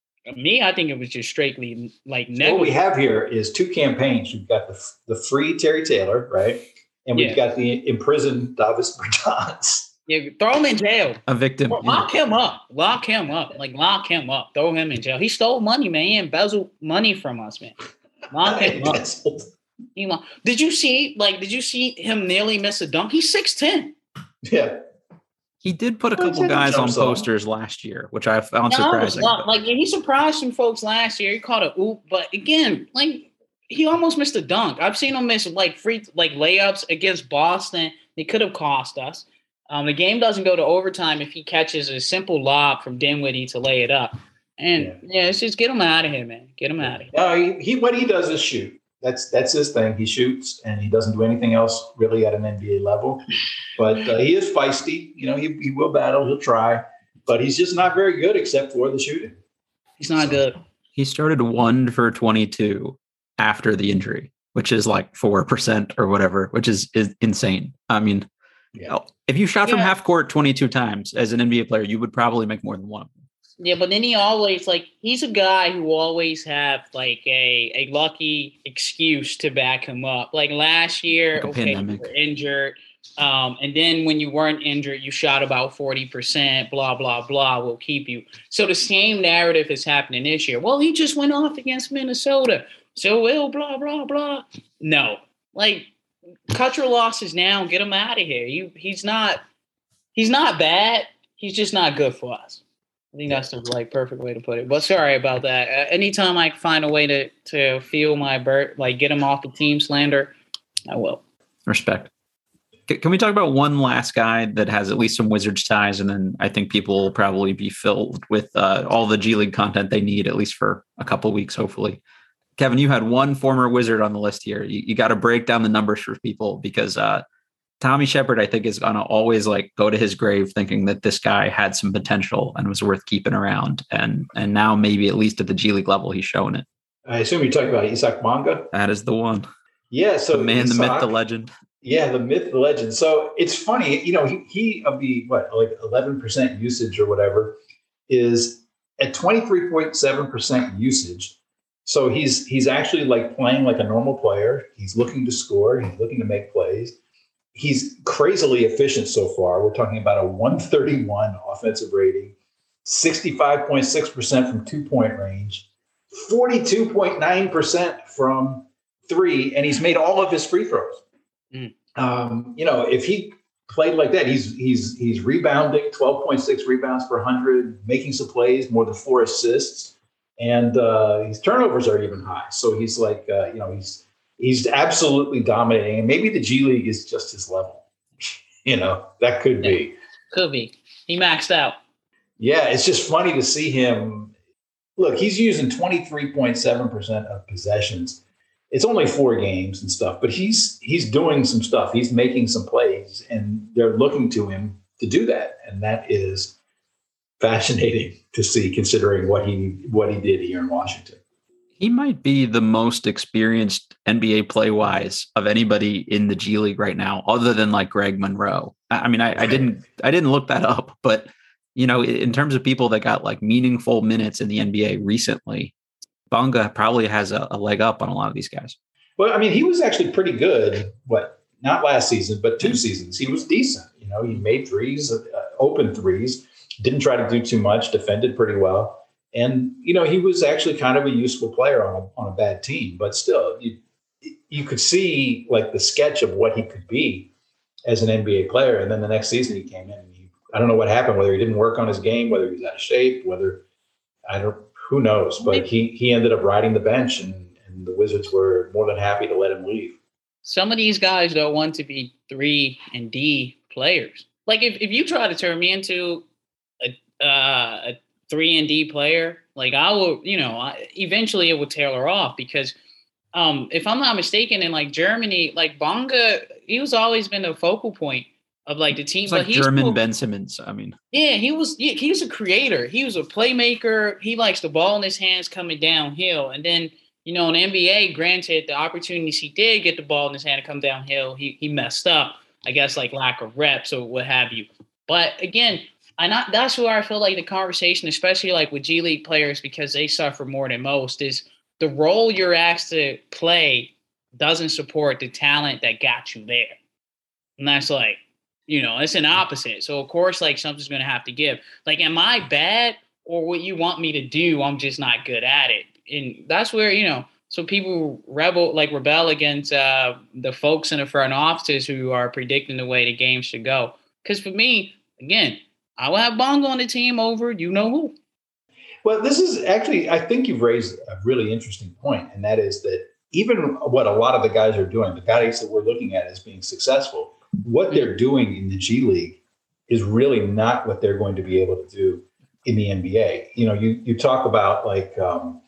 me. I think it was just straightly like negligible. What we have here is two campaigns. You've got the the free Terry Taylor, right? And we've yeah. got the imprisoned Davis Bertans. Yeah, throw him in jail. A victim. Lock yeah. him up. Lock him up. Like, lock him up. Throw him in jail. He stole money, man. He embezzled money from us, man. Lock him up. He, did you see, like, did you see him nearly miss a dunk? He's six ten. Yeah. He did put a couple guys on posters on. last year, which I found no, surprising. Like, like, he surprised some folks last year. He caught a oop, but again, like, he almost missed a dunk. I've seen him miss, like, free, like, layups against Boston. They could have cost us. Um, the game doesn't go to overtime if he catches a simple lob from Dinwiddie to lay it up. And, yeah, yeah it's just get him out of here, man. Get him out of here. No, he, he what he does is shoot. That's that's his thing. He shoots, and he doesn't do anything else really at an N B A level. But uh, he is feisty. You know, he, he will battle. He'll try. But he's just not very good except for the shooting. He's not so. good. He started one for twenty-two after the injury, which is like four percent or whatever, which is, is insane. I mean, yeah. if you shot from yeah. half court twenty-two times as an N B A player, you would probably make more than one. Yeah, but then he always, like, he's a guy who always have, like, a, a lucky excuse to back him up. Like, last year, like okay, you were injured. Um, and then when you weren't injured, you shot about forty percent, blah, blah, blah, we'll keep you. So the same narrative is happening this year. Well, he just went off against Minnesota. So, well, blah, blah, blah. No. Like, cut your losses now and get him out of here. You, he's not, he's not bad. He's just not good for us. I think that's the like perfect way to put it. But sorry about that. Uh, anytime I can find a way to to feel my Bert, like get him off the team slander, I will. Respect. C- can we talk about one last guy that has at least some Wizards ties, and then I think people will probably be filled with uh, all the G League content they need, at least for a couple weeks, hopefully. Kevin, you had one former Wizard on the list here. You, you got to break down the numbers for people because uh, Tommy Shepard, I think, is going to always like go to his grave thinking that this guy had some potential and was worth keeping around. And and now maybe at least at the G League level, he's showing it. I assume you're talking about Isaac Bonga. That is the one. Yeah. So the man, Isak, the myth, the legend. Yeah, the myth, the legend. So it's funny, you know, he, he of the what, like eleven percent usage or whatever, is at twenty-three point seven percent usage. So he's he's actually like playing like a normal player. He's looking to score. He's looking to make plays. He's crazily efficient so far. We're talking about a one thirty-one offensive rating, sixty-five point six percent from two-point range, forty-two point nine percent from three, and he's made all of his free throws. Mm. Um, you know, if he played like that, he's he's he's rebounding, twelve point six rebounds per one hundred, making some plays, more than four assists, and uh, his turnovers are even high. So he's like, uh, you know, he's he's absolutely dominating. And maybe the G League is just his level. You know, that could yeah, be. Could be. He maxed out. Yeah, it's just funny to see him. Look, he's using twenty-three point seven percent of possessions. It's only four games and stuff, but he's he's doing some stuff. He's making some plays, and they're looking to him to do that. And that is fascinating to see, considering what he what he did here in Washington. He might be the most experienced N B A play-wise of anybody in the G League right now, other than like Greg Monroe. I mean, I, I didn't I didn't look that up, but you know, in terms of people that got like meaningful minutes in the N B A recently, Bonga probably has a, a leg up on a lot of these guys. Well, I mean, he was actually pretty good. What, not last season, but two seasons. He was decent. You know, he made threes, uh, open threes, didn't try to do too much, defended pretty well. And, you know, he was actually kind of a useful player on a, on a bad team. But still, you, you could see like the sketch of what he could be as an N B A player. And then the next season he came in and he, I don't know what happened, whether he didn't work on his game, whether he was out of shape, whether I don't, who knows? But he he ended up riding the bench, and, and the Wizards were more than happy to let him leave. Some of these guys don't want to be three and D players. Like if, if you try to turn me into a uh, a three and D player, like I will, you know, I, eventually it will tailor off because um, if I'm not mistaken, in like Germany, like Bonga, he was always been the focal point of like the team. It's like but German cool. Ben Simmons. I mean, yeah, he was. Yeah, he was a creator. He was a playmaker. He likes the ball in his hands coming downhill. And then, you know, in N B A, granted, the opportunities he did get the ball in his hand to come downhill, he he messed up. I guess like lack of reps or what have you. But again, I not that's where I feel like the conversation, especially like with G League players, because they suffer more than most, is the role you're asked to play doesn't support the talent that got you there. And that's like, you know, it's an opposite. So, of course, like something's going to have to give. Like, am I bad or what you want me to do? I'm just not good at it. And that's where, you know, so people rebel, like rebel against uh, the folks in the front offices who are predicting the way the game should go. Because for me, again, I will have Bonga on the team over you know who. Well, this is actually, I think you've raised a really interesting point, and that is that even what a lot of the guys are doing, the guys that we're looking at as being successful, what they're doing in the G League is really not what they're going to be able to do in the N B A. You know, you you talk about like um,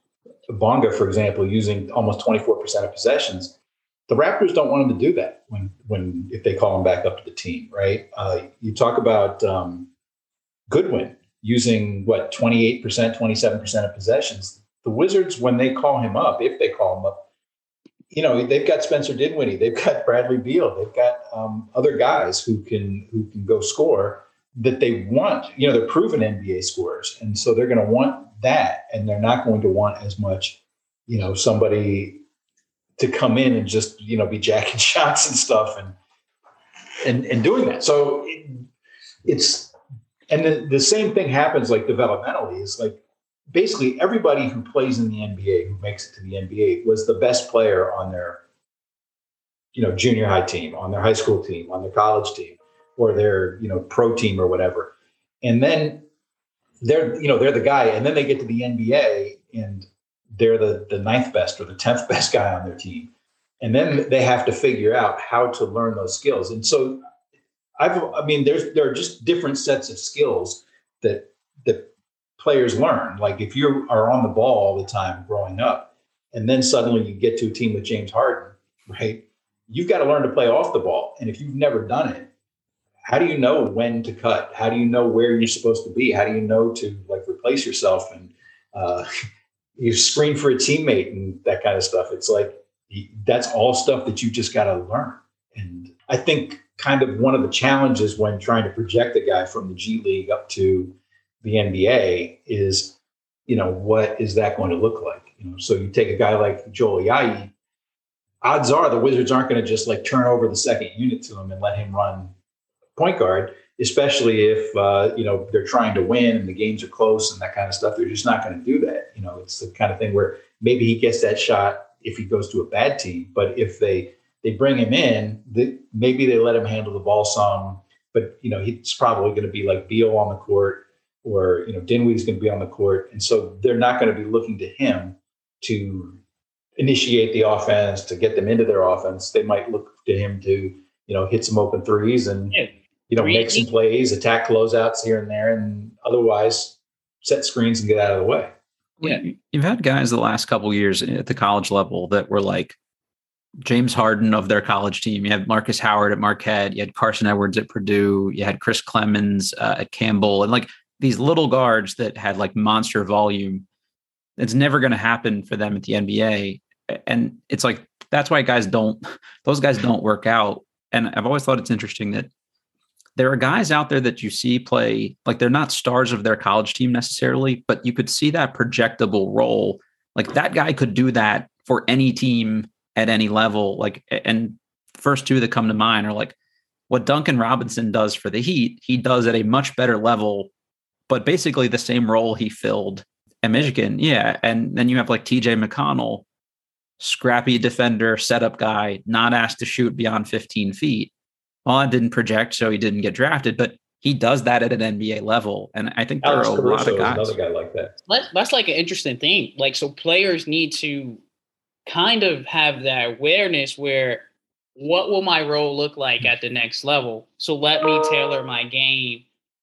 Bonga, for example, using almost twenty-four percent of possessions. The Raptors don't want him to do that when when if they call him back up to the team, right? Uh, you talk about um, Goodwin using what twenty-eight percent, twenty-seven percent of possessions. The Wizards, when they call him up, if they call him up, you know, they've got Spencer Dinwiddie, they've got Bradley Beal, they've got um, other guys who can who can go score that they want. You know, they're proven N B A scorers, and so they're going to want that, and they're not going to want as much, you know, somebody to come in and just, you know, be jacking shots and stuff and and and doing that. So it, it's and the, the same thing happens like developmentally. Is like basically everybody who plays in the N B A, who makes it to the N B A, was the best player on their, you know, junior high team, on their high school team, on their college team, or their, you know, pro team or whatever. And then they're, you know, they're the guy, and then they get to the N B A and they're the, the ninth best or the tenth best guy on their team. And then they have to figure out how to learn those skills. And so I've, I mean, there's, there are just different sets of skills that, that players learn. Like if you are on the ball all the time growing up, and then suddenly you get to a team with James Harden, right? you've got to learn to play off the ball. And if you've never done it, how do you know when to cut? How do you know where you're supposed to be? How do you know to like replace yourself and uh, you screen for a teammate and that kind of stuff? It's like, that's all stuff that you just got to learn. And I think kind of one of the challenges when trying to project a guy from the G League up to the N B A is, you know, what is that going to look like? You know, so you take a guy like Joel Ayayi, odds are the Wizards aren't going to just like turn over the second unit to him and let him run point guard, especially if, uh, you know, they're trying to win and the games are close and that kind of stuff. They're just not going to do that. You know, it's the kind of thing where maybe he gets that shot if he goes to a bad team, but if they, they bring him in, they, maybe they let him handle the ball some, but, you know, he's probably going to be like Beal on the court, or, you know, Dinwiddie's going to be on the court. And so they're not going to be looking to him to initiate the offense, to get them into their offense. They might look to him to, you know, hit some open threes and, yeah. you know, make some plays, attack closeouts here and there, and otherwise set screens and get out of the way. Yeah. You've had guys the last couple of years at the college level that were like James Harden of their college team. You had Marcus Howard at Marquette. You had Carson Edwards at Purdue. You had Chris Clemens uh, at Campbell. And like these little guards that had like monster volume. It's never going to happen for them at the N B A. And it's like, that's why guys don't, those guys don't work out. And I've always thought it's interesting that there are guys out there that you see play, like they're not stars of their college team necessarily, but you could see that projectable role. Like that guy could do that for any team at any level. Like, and first two that come to mind are like what Duncan Robinson does for the Heat. He does at a much better level, but basically the same role he filled at Michigan. Yeah. And then you have like T J McConnell, scrappy defender, setup guy, not asked to shoot beyond fifteen feet. Well, it didn't project, so he didn't get drafted, but he does that at an N B A level. And I think there Alex are a Caruso lot of guys. Another guy like that. That's, that's like an interesting thing. Like, so players need to kind of have that awareness where what will my role look like at the next level? So let me tailor my game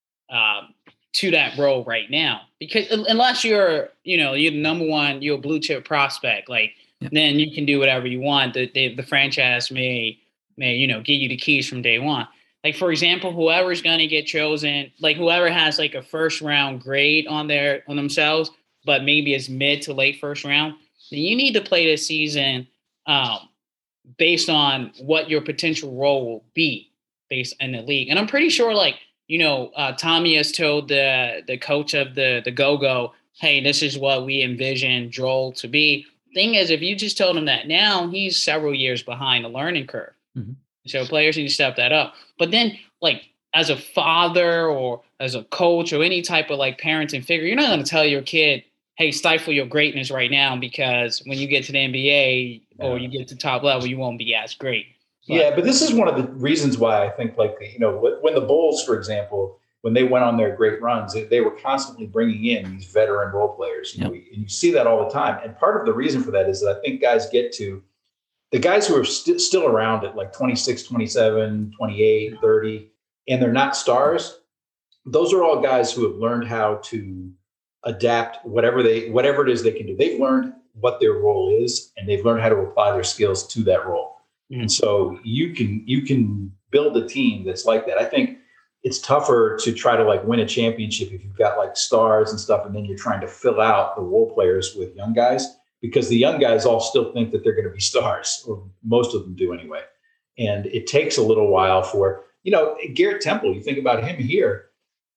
um, to that role right now. Because unless you're, you know, you're the number one, you're a blue chip prospect, like yeah. then you can do whatever you want. The, the, the franchise may, may, you know, give you the keys from day one. Like, for example, whoever's going to get chosen, like whoever has like a first round grade on their, on themselves, but maybe it's mid to late first round, then you need to play this season um, based on what your potential role will be based in the league. And I'm pretty sure, like, you know, uh, Tommy has told the the coach of the the Go-Go, hey, this is what we envision Joel to be. Thing is, if you just told him that now, he's several years behind the learning curve. Mm-hmm. So players need to step that up. But then, like, as a father or as a coach or any type of like parenting figure, you're not going to tell your kid, hey, stifle your greatness right now, because when you get to the N B A yeah. or you get to top level, you won't be as great. But, yeah, but this is one of the reasons why I think, like, you know, when the Bulls, for example, when they went on their great runs, they, they were constantly bringing in these veteran role players. You yep. know, and you see that all the time. And part of the reason for that is that I think guys get to the guys who are st- still around at like twenty-six, twenty-seven, twenty-eight, thirty, and they're not stars. Those are all guys who have learned how to adapt whatever they, whatever it is they can do. They've learned what their role is, and they've learned how to apply their skills to that role. Mm-hmm. And so you can, you can build a team that's like that. I think it's tougher to try to like win a championship if you've got like stars and stuff, and then you're trying to fill out the role players with young guys, because the young guys all still think that they're going to be stars, or most of them do anyway. And it takes a little while for, you know, Garrett Temple, you think about him here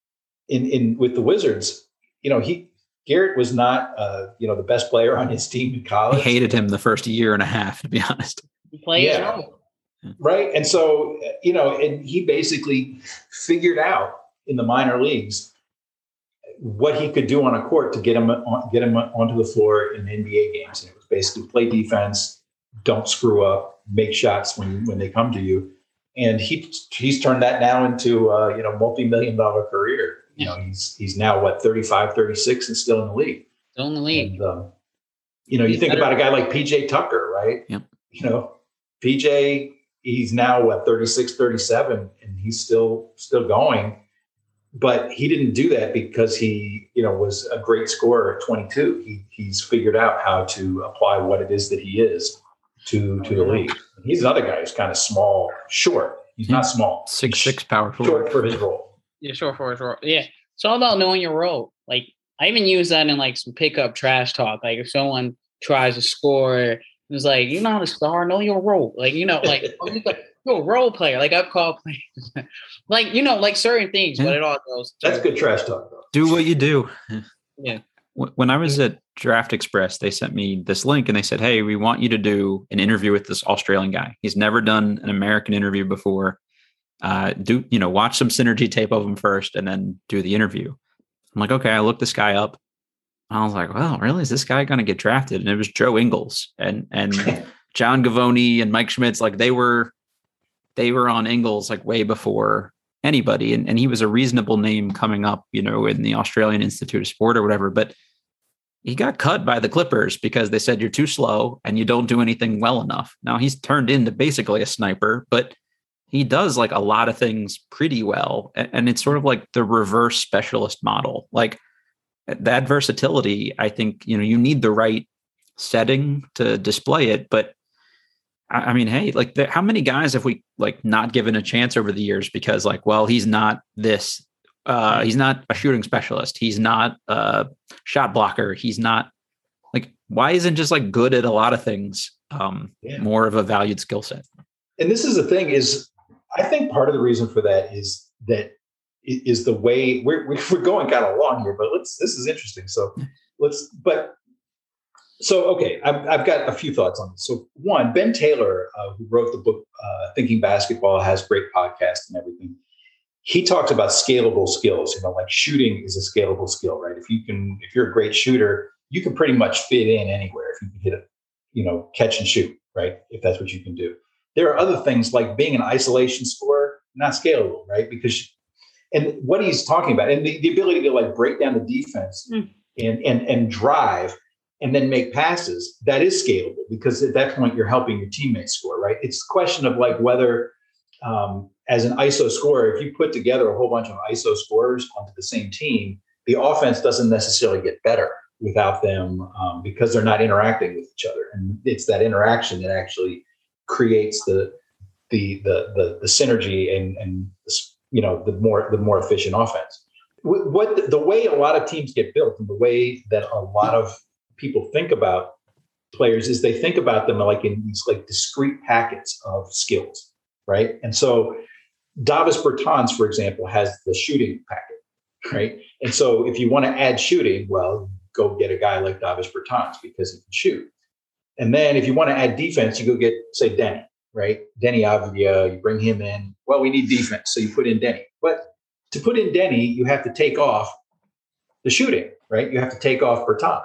in, in with the Wizards, you know, he, Garrett was not, uh, you know, the best player on his team in college. I hated him the first year and a half, to be honest. He played yeah. his role. Right. And so, you know, and he basically figured out in the minor leagues what he could do on a court to get him on, get him onto the floor in N B A games. And it was basically play defense, don't screw up, make shots when, when they come to you. And he he's turned that now into a, you know, multi-million dollar career. You know, he's he's now what, thirty-five, thirty-six and still in the league. Still in the league. And, um, you know, you think about a guy like P J Tucker, right? Yep. You know, P J, he's now what, thirty-six, thirty-seven, and he's still still going. But he didn't do that because he, you know, was a great scorer at twenty-two. He he's figured out how to apply what it is that he is to to the league. He's another guy who's kind of small, short. He's not small. Six six power forward. Short for his role. Yeah, short for his role. Yeah. It's all about knowing your role. Like I even use that in like some pickup trash talk. Like if someone tries to score, it's like, you're not a star, know your role. Like, you know, like oh, you're a role player. Like I've called players. Like, you know, like certain things, yeah. But it all goes. To- That's good trash talk though. Do what you do. Yeah. When I was at Draft Express, they sent me this link and they said, hey, we want you to do an interview with this Australian guy. He's never done an American interview before. Uh, do, you know, watch some synergy tape of him first and then do the interview. I'm like, okay, I looked this guy up. I was like, well, really? Is this guy going to get drafted? And it was Joe Ingles and, and John Gavoni and Mike Schmitz. Like they were, they were on Ingles like way before anybody. And, and he was a reasonable name coming up, you know, in the Australian Institute of Sport or whatever, but he got cut by the Clippers because they said you're too slow and you don't do anything well enough. Now he's turned into basically a sniper, but he does like a lot of things pretty well. And it's sort of like the reverse specialist model. Like that versatility, I think, you know, you need the right setting to display it. But I mean, hey, like the, how many guys have we like not given a chance over the years because like, well, he's not this, uh, he's not a shooting specialist. He's not a shot blocker. He's not like, why isn't just like good at a lot of things um, yeah. more of a valued skill set? And this is the thing is, I think part of the reason for that is that is the way we're, we're going kind of long here, but let's, this is interesting. So let's, but so, okay, I've, I've got a few thoughts on this. So one, Ben Taylor, uh, who wrote the book, uh, Thinking Basketball, has great podcasts and everything. He talks about scalable skills, you know, like shooting is a scalable skill, right? If you can, if you're a great shooter, you can pretty much fit in anywhere if you can hit it, you know, catch and shoot, right? If that's what you can do. There are other things like being an isolation scorer, not scalable, right? Because, and what he's talking about, and the, the ability to like break down the defense mm. and, and, and drive and then make passes, that is scalable because at that point you're helping your teammates score, right? It's a question of like whether, um, as an I S O scorer, if you put together a whole bunch of I S O scorers onto the same team, the offense doesn't necessarily get better without them um, because they're not interacting with each other. And it's that interaction that actually creates the the the the, the synergy and and you know the more the more efficient offense. What the, the way a lot of teams get built and the way that a lot of people think about players is they think about them like in these like discrete packets of skills, right? And so Davis Bertans, for example, has the shooting packet, right? And so if you want to add shooting, well, go get a guy like Davis Bertans because he can shoot. And then if you want to add defense, you go get, say, Denny, right? Denny Avdia, you bring him in. Well, we need defense, so you put in Denny. But to put in Denny, you have to take off the shooting, right? You have to take off Bertans.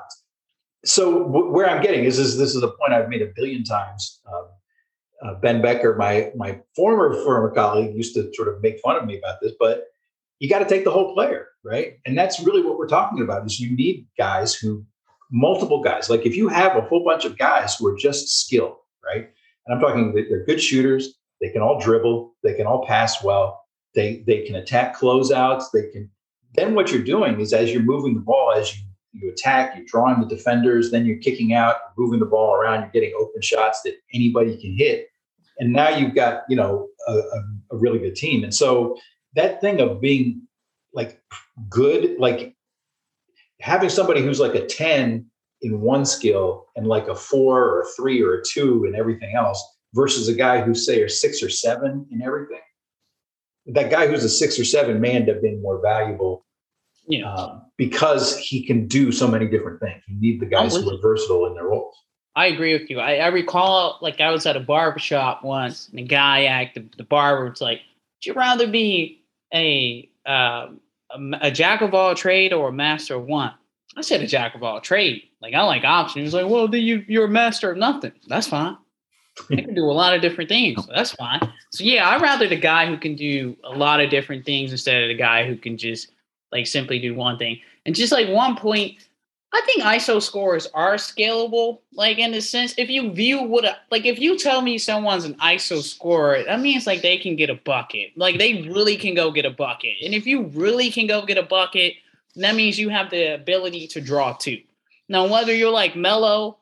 So w- where I'm getting is, is this is a point I've made a billion times. Um, uh, Ben Becker, my my former former colleague, used to sort of make fun of me about this, but you got to take the whole player, right? And that's really what we're talking about is you need guys who, multiple guys. Like if you have a whole bunch of guys who are just skilled, right? And I'm talking that they're good shooters. They can all dribble. They can all pass well. They they can attack closeouts. They can. Then what you're doing is as you're moving the ball, as you you attack, you're drawing the defenders, then you're kicking out, moving the ball around, you're getting open shots that anybody can hit. And now you've got, you know, a, a, a really good team. And so that thing of being like good, like having somebody who's like a ten in one skill and like a four or a three or a two and everything else versus a guy who's say a six or seven in everything. That guy who's a six or seven may end up being more valuable yeah. um, because he can do so many different things. You need the guys who are versatile in their roles. I agree with you. I, I recall, like, I was at a barbershop once, and the guy asked the, the barber, was like, would you rather be a, uh, a a jack of all trade or a master of one? I said a jack of all trade. Like, I like options. He was like, well, then you, you're a master of nothing. That's fine. I can do a lot of different things. So that's fine. So, yeah, I'd rather the guy who can do a lot of different things instead of the guy who can just, like, simply do one thing. And just, like, one point, I think I S O scores are scalable, like, in the sense, if you view what, a, like, if you tell me someone's an I S O scorer, that means, like, they can get a bucket. Like, they really can go get a bucket. And if you really can go get a bucket, that means you have the ability to draw too. Now, whether you're like Melo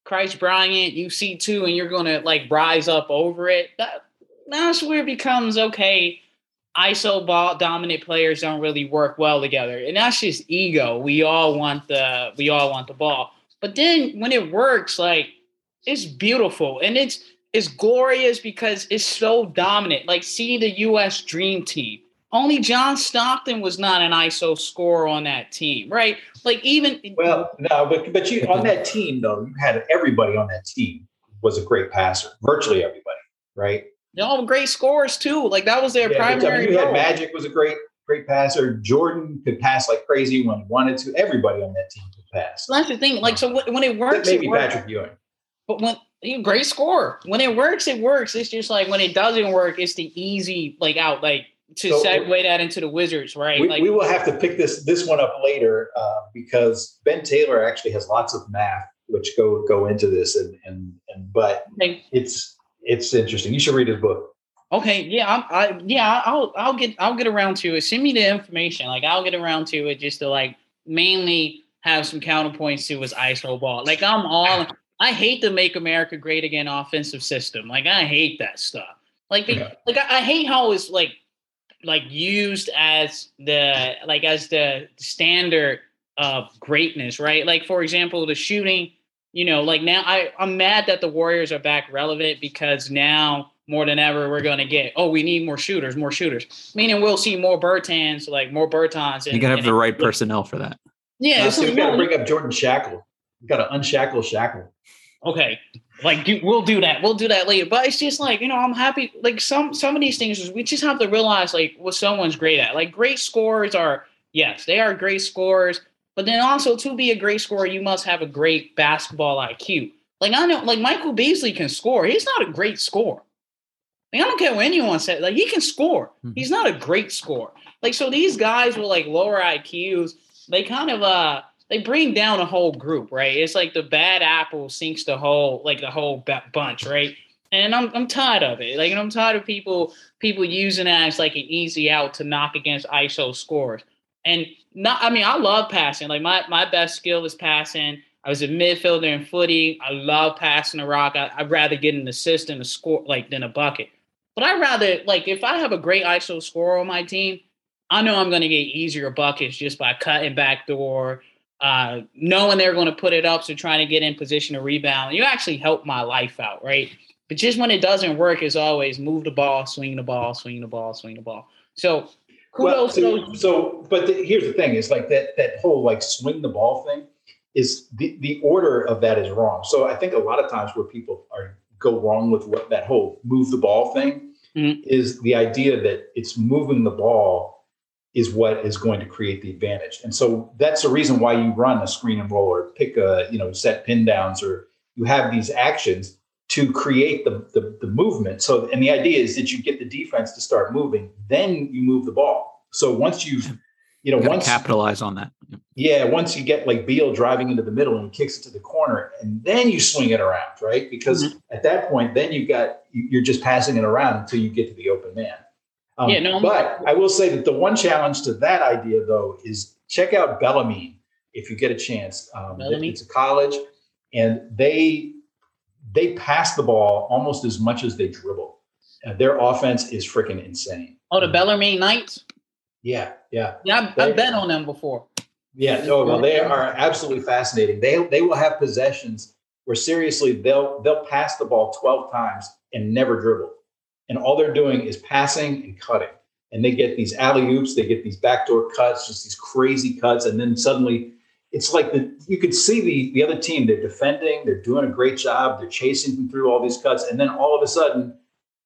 Christ Bryant, you see two, and you're going to like rise up over it. That, that's where it becomes, okay, I S O ball dominant players don't really work well together. And that's just ego. We all want the, we all want the ball. But then when it works, like it's beautiful and it's, it's glorious because it's so dominant. Like see the U S Dream Team. Only John Stockton was not an I S O scorer on that team, right? Like even well, no, but but you on that team though, you had everybody on that team was a great passer, virtually everybody, right? They're all great scorers too. Like that was their yeah, primary. I mean, you had role. Magic was a great great passer. Jordan could pass like crazy when he wanted to. Everybody on that team could pass. So that's the thing. Like so when it works, maybe it works. Patrick Ewing. But when he's a great scorer, when it works, it works. It's just like when it doesn't work, it's the easy like out like. To so, segue that into the Wizards, right? We, like, we will have to pick this this one up later uh, because Ben Taylor actually has lots of math which go go into this, and and and but okay. it's it's interesting. You should read his book. Okay, yeah, I'm, I yeah, I'll I'll get I'll get around to it. Send me the information. Like I'll get around to it just to like mainly have some counterpoints to his I S O ball. Like I'm all I hate the Make America Great Again offensive system. Like I hate that stuff. Like they, yeah. like I, I hate how it's like. like used as the like as the standard of greatness, right? Like for example, the shooting, you know, like now I, I'm mad that the Warriors are back relevant because now more than ever we're gonna get, oh, we need more shooters, more shooters. Meaning we'll see more Bertans, like more Bertans. You gotta have the right personnel for that. Yeah, uh, so we gotta bring up Jordan Shackle. We gotta unshackle Shackle. Okay. Like we'll do that. We'll do that later. But it's just like, you know, I'm happy. Like some some of these things, we just have to realize like what someone's great at. Like great scorers are, yes, they are great scorers. But then also to be a great scorer, you must have a great basketball I Q. Like I know, like Michael Beasley can score. He's not a great scorer. Like I don't care what anyone says. Like he can score. Mm-hmm. He's not a great scorer. Like so these guys with like lower I Qs, they kind of uh. They bring down a whole group, right? It's like the bad apple sinks the whole, like the whole b- bunch, right? And I'm I'm tired of it. Like, and I'm tired of people people using that as like an easy out to knock against I S O scores. And not, I mean, I love passing. Like my my best skill is passing. I was a midfielder in footy. I love passing the rock. I, I'd rather get an assist and a score like than a bucket. But I'd rather like if I have a great I S O scorer on my team, I know I'm going to get easier buckets just by cutting back door. Uh, knowing they're going to put it up, so trying to get in position to rebound, you actually help my life out, right? But just when it doesn't work, as always, move the ball, swing the ball, swing the ball, swing the ball. So kudos well, to so, those. So, but the, here's the thing: is like that that whole like swing the ball thing is the the order of that is wrong. So I think a lot of times where people are go wrong with what that whole move the ball thing mm-hmm. is the idea that it's moving the ball is what is going to create the advantage. And so that's the reason why you run a screen and roll or pick a, you know, set pin downs, or you have these actions to create the, the, the movement. So, and the idea is that you get the defense to start moving, then you move the ball. So once you've, you know, you once capitalize on that. Yeah. Once you get like Beal driving into the middle and he kicks it to the corner, and then you swing it around, right? Because mm-hmm. at that point, then you've got, you're just passing it around until you get to the open man. Um, yeah, no, but I will say that the one challenge to that idea, though, is check out Bellarmine if you get a chance. Um, it's a college, and they they pass the ball almost as much as they dribble. Uh, their offense is freaking insane. Oh, the Bellarmine Knights? Yeah, yeah. Yeah, I've bet on them before. Yeah, oh, well, they are absolutely fascinating. They they will have possessions where seriously they'll they'll pass the ball twelve times and never dribble. And all they're doing is passing and cutting. And they get these alley-oops, they get these backdoor cuts, just these crazy cuts. And then suddenly it's like the, you could see the, the other team, they're defending, they're doing a great job, they're chasing them through all these cuts. And then all of a sudden,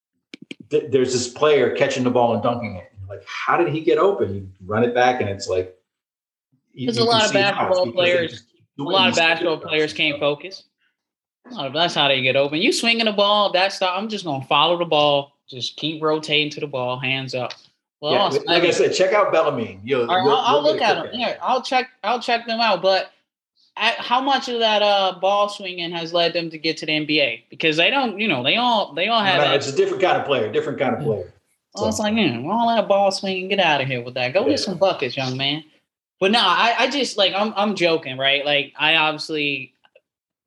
th- there's this player catching the ball and dunking it. And you're like, how did he get open? You run it back and it's like. There's a lot of basketball players, a lot of basketball players can't focus. That's how they get open. You swinging the ball, that's the, I'm just going to follow the ball. Just keep rotating to the ball, hands up. Well, yeah, like I, mean, I said, check out Bellarmine. You'll, right, you'll, I'll, I'll you'll look at them. Yeah, I'll check. I'll check them out. But at, how much of that uh, ball swinging has led them to get to the N B A? Because they don't, you know, they all they all have. No, no, it's a different kind of player. Different kind of player. Well, so. It's like, yeah, all that ball swinging. Get out of here with that. Go yeah. get some buckets, young man. But no, I, I just like I'm I'm joking, right? Like I obviously.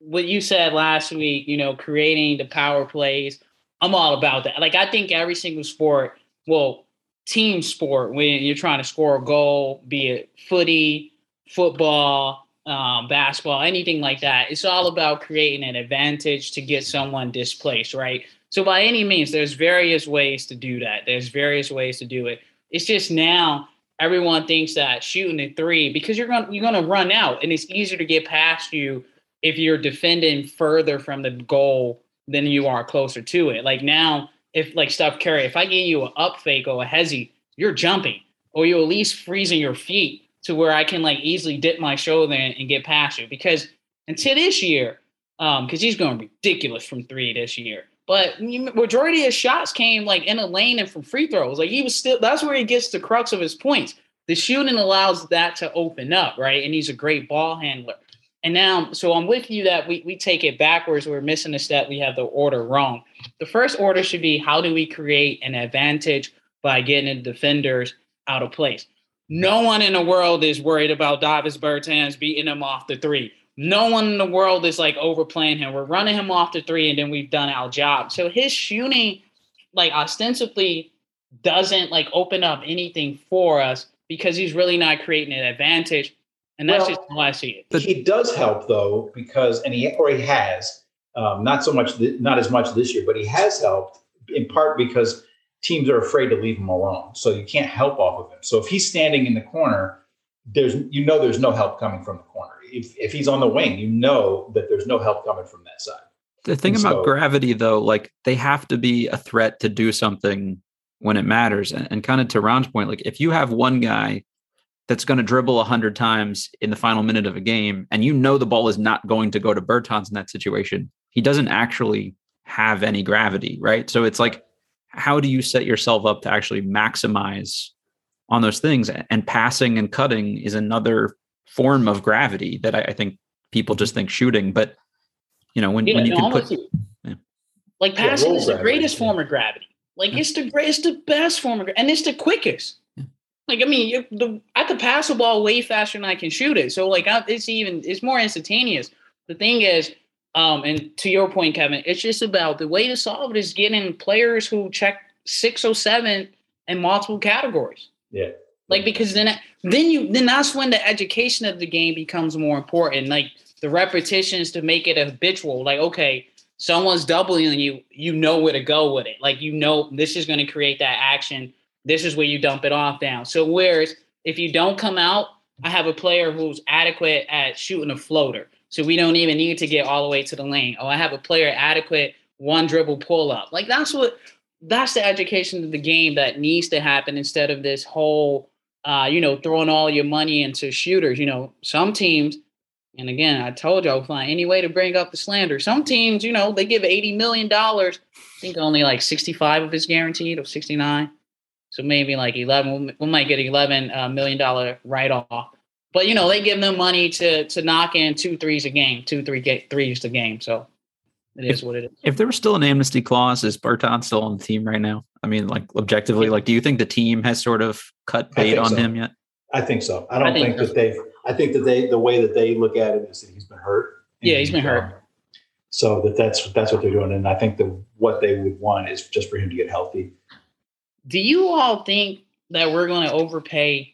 what you said last week, you know, creating the power plays, I'm all about that. Like, I think every single sport, well, team sport, when you're trying to score a goal, be it footy, football, um, basketball, anything like that, it's all about creating an advantage to get someone displaced, right? So by any means, there's various ways to do that. There's various ways to do it. It's just now everyone thinks that shooting a three, because you're going you're going to run out, and it's easier to get past you if you're defending further from the goal than you are closer to it. Like now, if like Steph Curry, if I give you an up fake or a hezzy, you're jumping, or you're at least freezing your feet to where I can like easily dip my shoulder in and get past you. Because until this year, um, because he's going ridiculous from three this year, but majority of his shots came like in a lane and from free throws. Like he was still, that's where he gets the crux of his points. The shooting allows that to open up, right? And he's a great ball handler. And now, so I'm with you that we we take it backwards. We're missing a step. We have the order wrong. The first order should be, how do we create an advantage by getting the defenders out of place? No one in the world is worried about Davis Bertans beating him off the three. No one in the world is like overplaying him. We're running him off the three, and then we've done our job. So his shooting, like ostensibly, doesn't like open up anything for us because he's really not creating an advantage. And that's well, just how I see it. He does help though, because, and he, or he has, um, not so much, th- not as much this year, but he has helped in part because teams are afraid to leave him alone. So you can't help off of him. So if he's standing in the corner, there's, you know, there's no help coming from the corner. If if he's on the wing, you know that there's no help coming from that side. The thing and about so, gravity though, like they have to be a threat to do something when it matters. And, and kind of to Ron's point, like if you have one guy that's going to dribble a hundred times in the final minute of a game, and you know the ball is not going to go to Bertans in that situation, he doesn't actually have any gravity, right? So it's like, how do you set yourself up to actually maximize on those things? And passing and cutting is another form of gravity that I, I think people just think shooting, but you know, when, yeah, when you no, can put, yeah. like passing yeah, is the greatest form of gravity. Like yeah. it's the greatest, the best form of, and it's the quickest. Yeah. Like, I mean, you, the, I could pass a ball way faster than I can shoot it. So like, I, it's even, it's more instantaneous. The thing is, um, and to your point, Kevin, it's just about the way to solve it is getting players who check six oh seven in multiple categories. Yeah. Like, because then, then you, then that's when the education of the game becomes more important. Like the repetitions to make it habitual. Like, okay, someone's doubling you, you know where to go with it. Like, you know, this is going to create that action. This is where you dump it off down. So whereas if you don't come out, I have a player who's adequate at shooting a floater. So we don't even need to get all the way to the lane. Oh, I have a player adequate one dribble pull up. Like that's what, that's the education of the game that needs to happen instead of this whole, uh, you know, throwing all your money into shooters. You know, some teams, and again, I told you I'll find any way to bring up the slander. Some teams, you know, they give eighty million dollars. I think only like sixty-five of it's guaranteed or sixty-nine. So maybe like eleven, we might get eleven uh, million dollar write-off. But, you know, they give them money to to knock in two threes a game, two, three ga- threes a game. So it is if, what it is. If there was still an amnesty clause, is Bertans still on the team right now? I mean, like objectively, like, do you think the team has sort of cut bait on so. him yet? I think so. I don't I think, think that they've, I think that they, the way that they look at it is that he's been hurt. Yeah, he's been hurt. Um, so that that's, that's what they're doing. And I think that what they would want is just for him to get healthy. Do you all think that we're going to overpay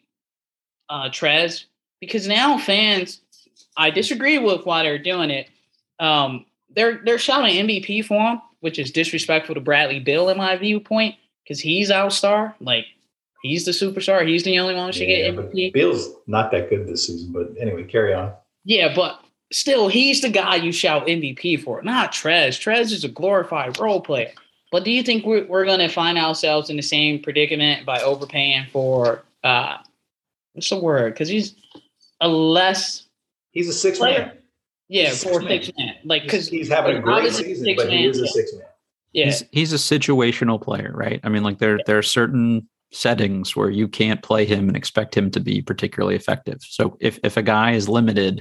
uh, Trez? Because now fans, I disagree with why they're doing it. Um, they're they're shouting M V P for him, which is disrespectful to Bradley Beal in my viewpoint, because he's our star. Like, he's the superstar. He's the only one who should yeah, get M V P. Beal's not that good this season, but anyway, carry on. Yeah, but still, he's the guy you shout M V P for, not Trez. Trez is a glorified role player. But do you think we're, we're going to find ourselves in the same predicament by overpaying for, uh, what's the word? Because he's a less He's a six player. man. Yeah, for a six man. Like, because he's, he's having like, a great season, but he is a six man. Yeah, he's, he's a situational player, right? I mean, like there there are certain settings where you can't play him and expect him to be particularly effective. So if if a guy is limited,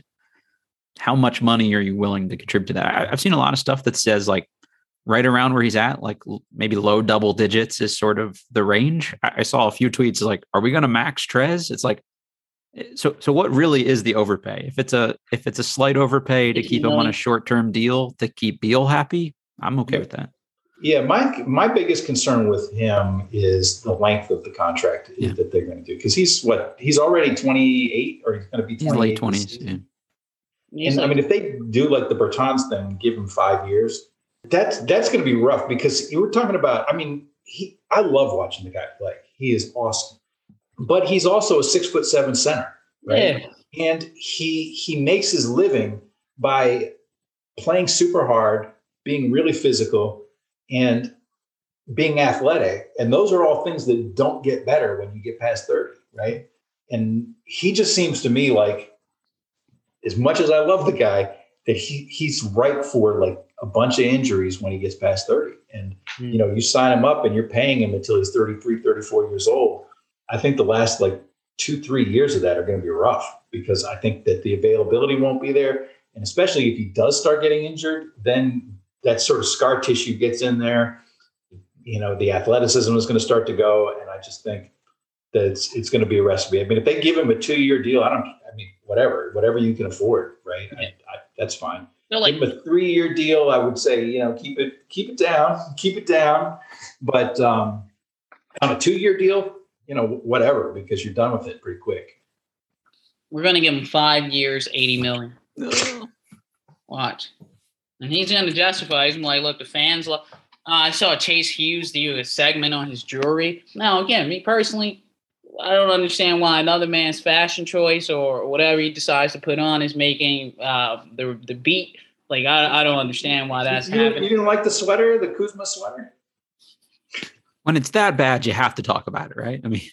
how much money are you willing to contribute to that? I, I've seen a lot of stuff that says like right around where he's at, like maybe low double digits is sort of the range. I, I saw a few tweets like, "Are we going to max Trez?" It's like, So, so what really is the overpay? If it's a if it's a slight overpay to keep him on a short term deal to keep Beal happy, I'm okay with that. Yeah, my my biggest concern with him is the length of the contract yeah. that they're going to do, because he's what he's already twenty-eight, or he's going to be he's late twenties. Yeah. And I mean, if they do like the Bertans thing, give him five years, that's that's going to be rough, because you were talking about. I mean, he I love watching the guy play. He is awesome, but he's also a six foot seven center, right? Yeah. And he he makes his living by playing super hard, being really physical, and being athletic. And those are all things that don't get better when you get past thirty, right? And he just seems to me like, as much as I love the guy, that he he's ripe for like a bunch of injuries when he gets past thirty. And, mm. you know, you sign him up and you're paying him until he's thirty-three, thirty-four years old. I think the last like two, three years of that are going to be rough, because I think that the availability won't be there. And especially if he does start getting injured, then that sort of scar tissue gets in there. You know, the athleticism is going to start to go. And I just think that it's, it's going to be a recipe. I mean, if they give him a two-year deal, I don't, I mean, whatever, whatever you can afford, right? Yeah. I, I, that's fine. No, like, give him a three-year deal, I would say, you know, keep it, keep it down, keep it down. But um, on a two-year deal, you know, whatever, because you're done with it pretty quick. We're going to give him five years, eighty million. Watch. And he's going to justify. He's like, look, the fans love. Uh, I saw Chase Hughes do a segment on his jewelry. Now, again, me personally, I don't understand why another man's fashion choice or whatever he decides to put on is making uh, the the beat. Like, I, I don't understand why that's you happening. Didn't, you didn't like the sweater, the Kuzma sweater? When it's that bad, you have to talk about it, right? I mean,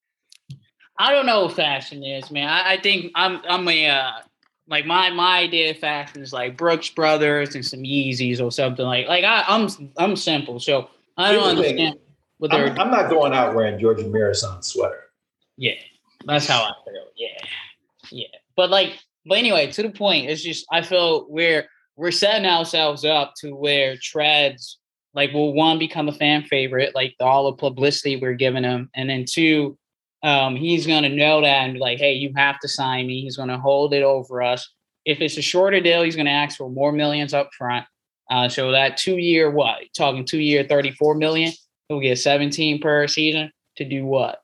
I don't know what fashion is, man. I, I think I'm I'm a uh, like my my idea of fashion is like Brooks Brothers and some Yeezys or something like like I, I'm I'm simple, so I don't understand what they're. I'm, I'm not going out wearing George Mirasan sweater. Yeah, that's how I feel. Yeah, yeah. But like, but anyway, to the point, it's just I feel we're we're setting ourselves up to where Treads like will one become a fan favorite, like all the publicity we're giving him, and then two. Um, he's going to know that and be like, hey, you have to sign me. He's going to hold it over us. If it's a shorter deal, he's going to ask for more millions up front. Uh, so that two-year, what? Talking two-year, thirty-four million. He'll get seventeen per season to do what?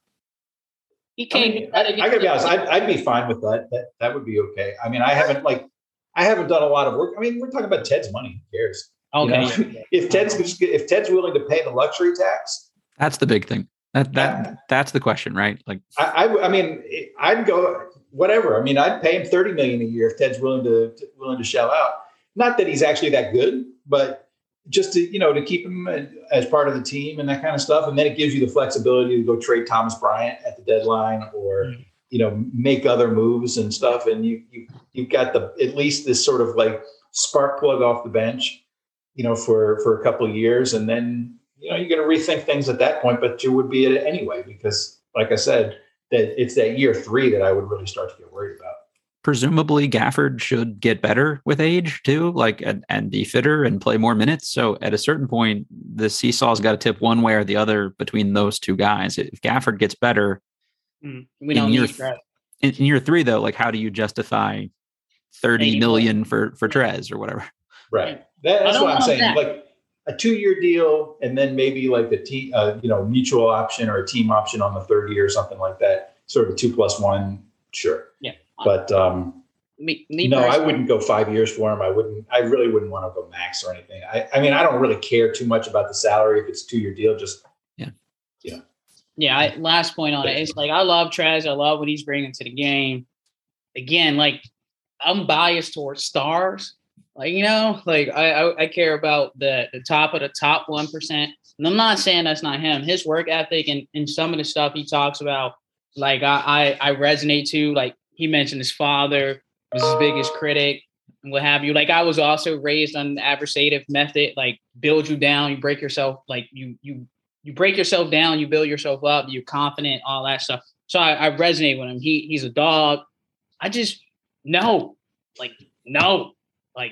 He can't. I, mean, I, I got to be honest. I'd, I'd be fine with that. That that would be okay. I mean, I haven't like, I haven't done a lot of work. I mean, we're talking about Ted's money. Who cares? Okay. You know? if Ted's if Ted's willing to pay the luxury tax, that's the big thing. That that that's the question, right? Like, I, I, I mean, I'd go whatever. I mean, I'd pay him thirty million a year if Ted's willing to, to willing to shell out. Not that he's actually that good, but just to you know to keep him as part of the team and that kind of stuff. And then it gives you the flexibility to go trade Thomas Bryant at the deadline, or mm-hmm. you know make other moves and stuff. And you you you've got the at least this sort of like spark plug off the bench, you know, for for a couple of years, and then. You know, you're going to rethink things at that point, but you would be it anyway, because like I said, that it's that year three that I would really start to get worried about. Presumably Gafford should get better with age too, like, and, and be fitter and play more minutes. So at a certain point, the seesaw's got to tip one way or the other between those two guys. If Gafford gets better, mm, we don't in, year, need that. in, in year three though, like how do you justify thirty million for, for Trez or whatever? Right. That, that's what I'm saying. That. Like, a two-year deal, and then maybe like a team, uh, you know, mutual option or a team option on the third year or something like that. Sort of a two plus one, sure. Yeah. But um, me, me no, I wouldn't go five years for him. I wouldn't. I really wouldn't want to go max or anything. I, I mean, I don't really care too much about the salary if it's a two-year deal. Just yeah, yeah, yeah. I, last point on it. It's like I love Trez. I love what he's bringing to the game. Again, like I'm biased towards stars. Like, you know, like I, I, I care about the, the top of the top one percent. And I'm not saying that's not him. His work ethic and, and some of the stuff he talks about, like I, I, I resonate to. Like he mentioned his father was his biggest critic and what have you. Like I was also raised on the adversative method, like build you down, you break yourself, like you you you break yourself down, you build yourself up, you're confident, all that stuff. So I, I resonate with him. He he's a dog. I just no, like no. Like,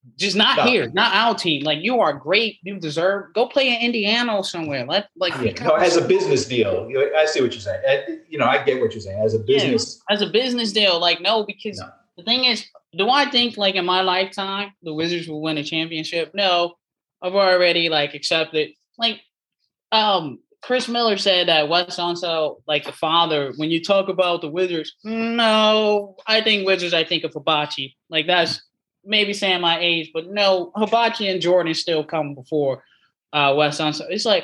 Just not no. here, not our team. Like, you are great. You deserve. Go play in Indiana or somewhere. Let like yeah. no, as a business deal. I see what you're saying. You know, I get what you're saying. As a business, yeah, as a business deal, like no, because no. the thing is, do I think like in my lifetime the Wizards will win a championship? No, I've already like accepted. Like, um, Chris Miller said that Wes Unseld, like the father, when you talk about the Wizards, no, I think Wizards. I think of Hibachi. Like that's. Maybe saying my age, but no, Hibachi and Jordan still come before uh, Wes Unseld. It's like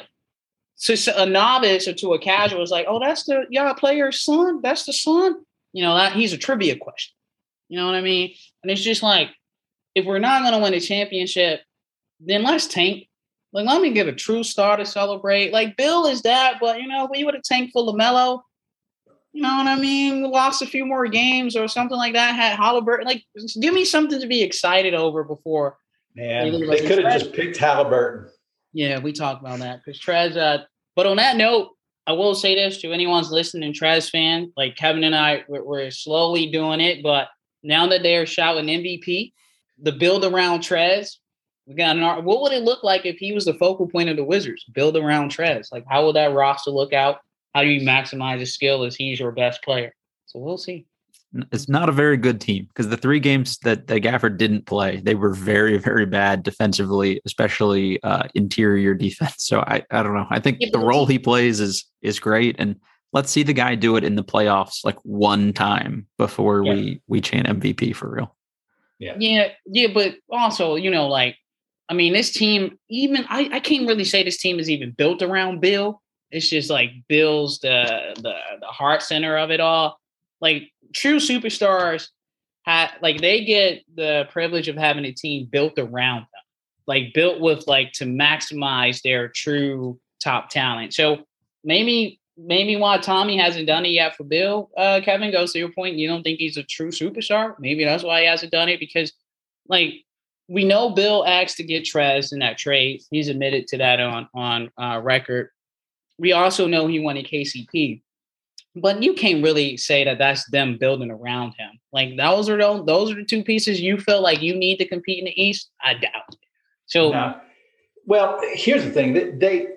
to a novice or to a casual, it's like, oh, that's the y'all player's son. That's the son. You know, that he's a trivia question. You know what I mean? And it's just like, if we're not going to win a championship, then let's tank. Like, let me get a true star to celebrate. Like, Bill is that, but you know, we would have tanked for LaMelo. You know what I mean? Lost a few more games or something like that. Had Halliburton. Like, give me something to be excited over before. Man, they, they could have just picked Halliburton. Yeah, we talked about that. Because Trez, uh, but on that note, I will say this to anyone's listening, Trez fan, like Kevin and I, we're, we're slowly doing it. But now that they're shouting M V P, the build around Trez, we got an, what would it look like if he was the focal point of the Wizards? Build around Trez. Like, how would that roster look out? How do you maximize his skill as he's your best player? So we'll see. It's not a very good team because the three games that, that Gafford didn't play, they were very, very bad defensively, especially uh, interior defense. So I, I don't know. I think yeah, the role he plays is is great. And let's see the guy do it in the playoffs like one time before yeah. we, we chant M V P for real. Yeah. Yeah. Yeah. But also, you know, like, I mean, this team, even I, I can't really say this team is even built around Bill. It's just like Bill's the, the the heart center of it all. Like true superstars, ha- like they get the privilege of having a team built around them, like built with like to maximize their true top talent. So maybe maybe why Tommy hasn't done it yet for Bill, uh, Kevin, goes to your point. You don't think he's a true superstar? Maybe that's why he hasn't done it because, like, we know Bill asked to get Trez in that trade. He's admitted to that on on uh, record. We also know he wanted K C P, but you can't really say that that's them building around him. Like those are those, those are the two pieces you feel like you need to compete in the East. I doubt it. So, no. Well, here's the thing that they,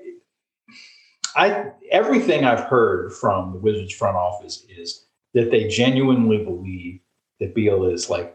I everything I've heard from the Wizards front office is that they genuinely believe that Beal is like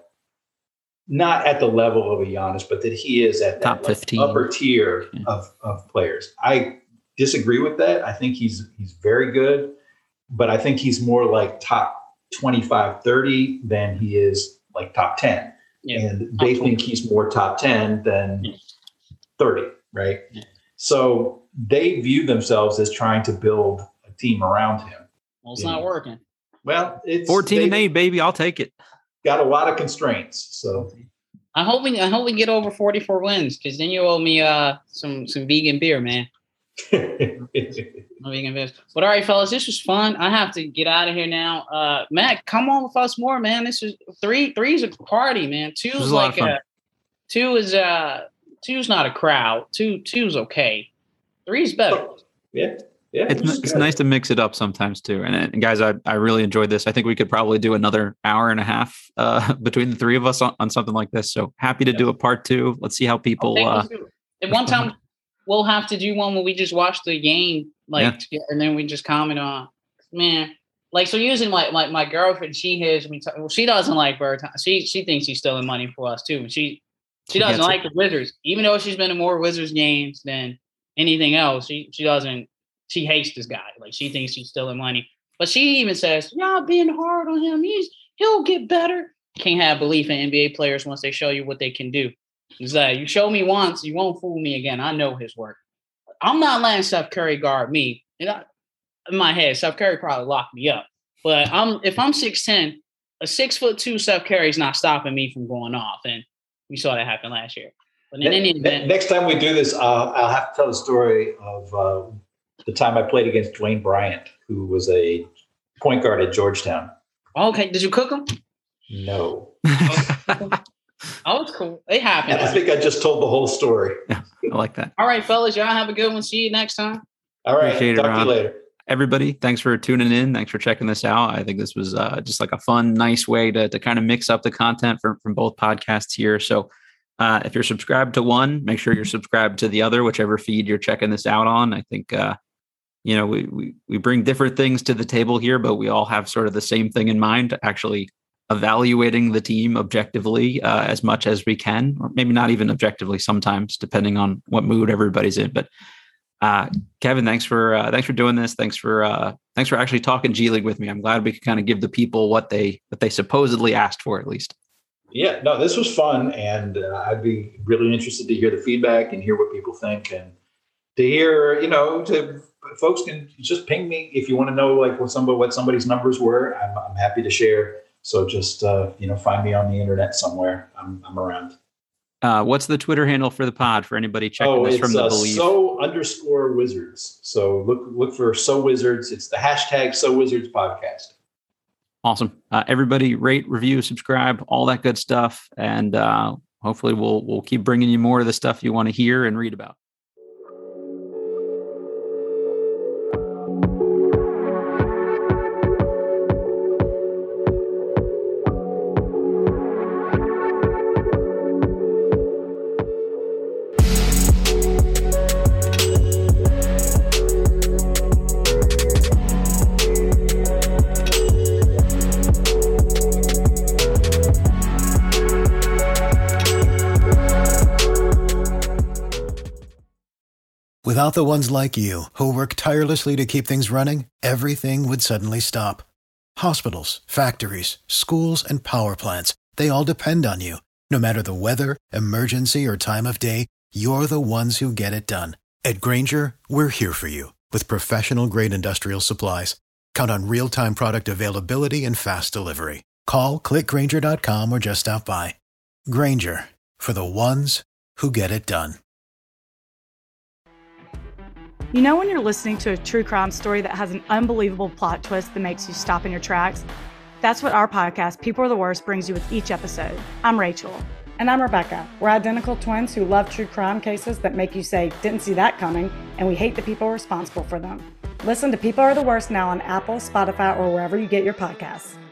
not at the level of a Giannis, but that he is at that top fifteen like, upper tier yeah. of of players. I disagree with that. I think he's he's very good, but I think he's more like top twenty-five, thirty than he is like top ten. Yeah. And they think he's more top ten than yeah. thirty, right? Yeah. So they view themselves as trying to build a team around him. Well, it's not working. Well, it's fourteen and eight, baby. I'll take it. Got a lot of constraints. So I hope we I hope we get over forty-four wins because then you owe me uh some some vegan beer, man. No vegan beers. But all right, fellas, this was fun. I have to get out of here now. Uh, Matt, come on with us more, man. This is three. Three's a party, man. Two's like a two is uh two's not a crowd. Two two's okay. Three's better. Yeah. Yeah, it's it's good. Nice to mix it up sometimes too. And, and guys, I, I really enjoyed this. I think we could probably do another hour and a half uh, between the three of us on, on something like this. So happy to yeah. do a part two. Let's see how people. Uh, At one time, we'll have to do one where we just watch the game, like, yeah. and then we just comment on, man. Like, so using my my, my girlfriend, she hears me. Talk, well, she doesn't like Bird. She she thinks she's stealing money for us too. And she she, she doesn't like it. the Wizards, even though she's been to more Wizards games than anything else. She she doesn't. She hates this guy. Like, she thinks she's stealing money. But she even says, y'all being hard on him. He's he'll get better. Can't have belief in N B A players once they show you what they can do. It's like, you show me once, you won't fool me again. I know his work. I'm not letting Steph Curry guard me. And I, in my head, Steph Curry probably locked me up. But I'm if I'm six ten, a six foot two Steph Curry's not stopping me from going off. And we saw that happen last year. But in ne- any event, next time we do this, uh, I'll have to tell the story of uh, the time I played against Dwayne Bryant, who was a point guard at Georgetown. Okay. Did you cook him? No. Oh, it's cool. It happened. And I think I just told the whole story. Yeah, I like that. All right, fellas. Y'all have a good one. See you next time. All right. Appreciate Talk it, to you later. Everybody, thanks for tuning in. Thanks for checking this out. I think this was uh, just like a fun, nice way to to kind of mix up the content from, from both podcasts here. So Uh, if you're subscribed to one, make sure you're subscribed to the other, whichever feed you're checking this out on. I think, uh, you know, we, we, we bring different things to the table here, but we all have sort of the same thing in mind, actually evaluating the team objectively uh, as much as we can, or maybe not even objectively sometimes, depending on what mood everybody's in. But uh, Kevin, thanks for uh, thanks for doing this. Thanks for uh, thanks for actually talking G League with me. I'm glad we could kind of give the people what they what they supposedly asked for, at least. Yeah, no, this was fun, and uh, I'd be really interested to hear the feedback and hear what people think, and to hear, you know, to folks can just ping me if you want to know like what somebody what somebody's numbers were. I'm, I'm happy to share. So just uh, you know, find me on the internet somewhere. I'm I'm around. Uh, what's the Twitter handle for the pod for anybody checking oh, this from the uh, Believe? So underscore Wizards. So look look for So Wizards. It's the hashtag So Wizards podcast. Awesome. Uh, everybody rate, review, subscribe, all that good stuff. And uh, hopefully we'll we'll keep bringing you more of the stuff you want to hear and read about. Without the ones like you, who work tirelessly to keep things running, everything would suddenly stop. Hospitals, factories, schools, and power plants, they all depend on you. No matter the weather, emergency, or time of day, you're the ones who get it done. At Grainger, we're here for you with professional-grade industrial supplies. Count on real-time product availability and fast delivery. Call, click Grainger dot com, or just stop by. Grainger, for the ones who get it done. You know when you're listening to a true crime story that has an unbelievable plot twist that makes you stop in your tracks? That's what our podcast, People Are the Worst, brings you with each episode. I'm Rachel. And I'm Rebecca. We're identical twins who love true crime cases that make you say, didn't see that coming, and we hate the people responsible for them. Listen to People Are the Worst now on Apple, Spotify, or wherever you get your podcasts.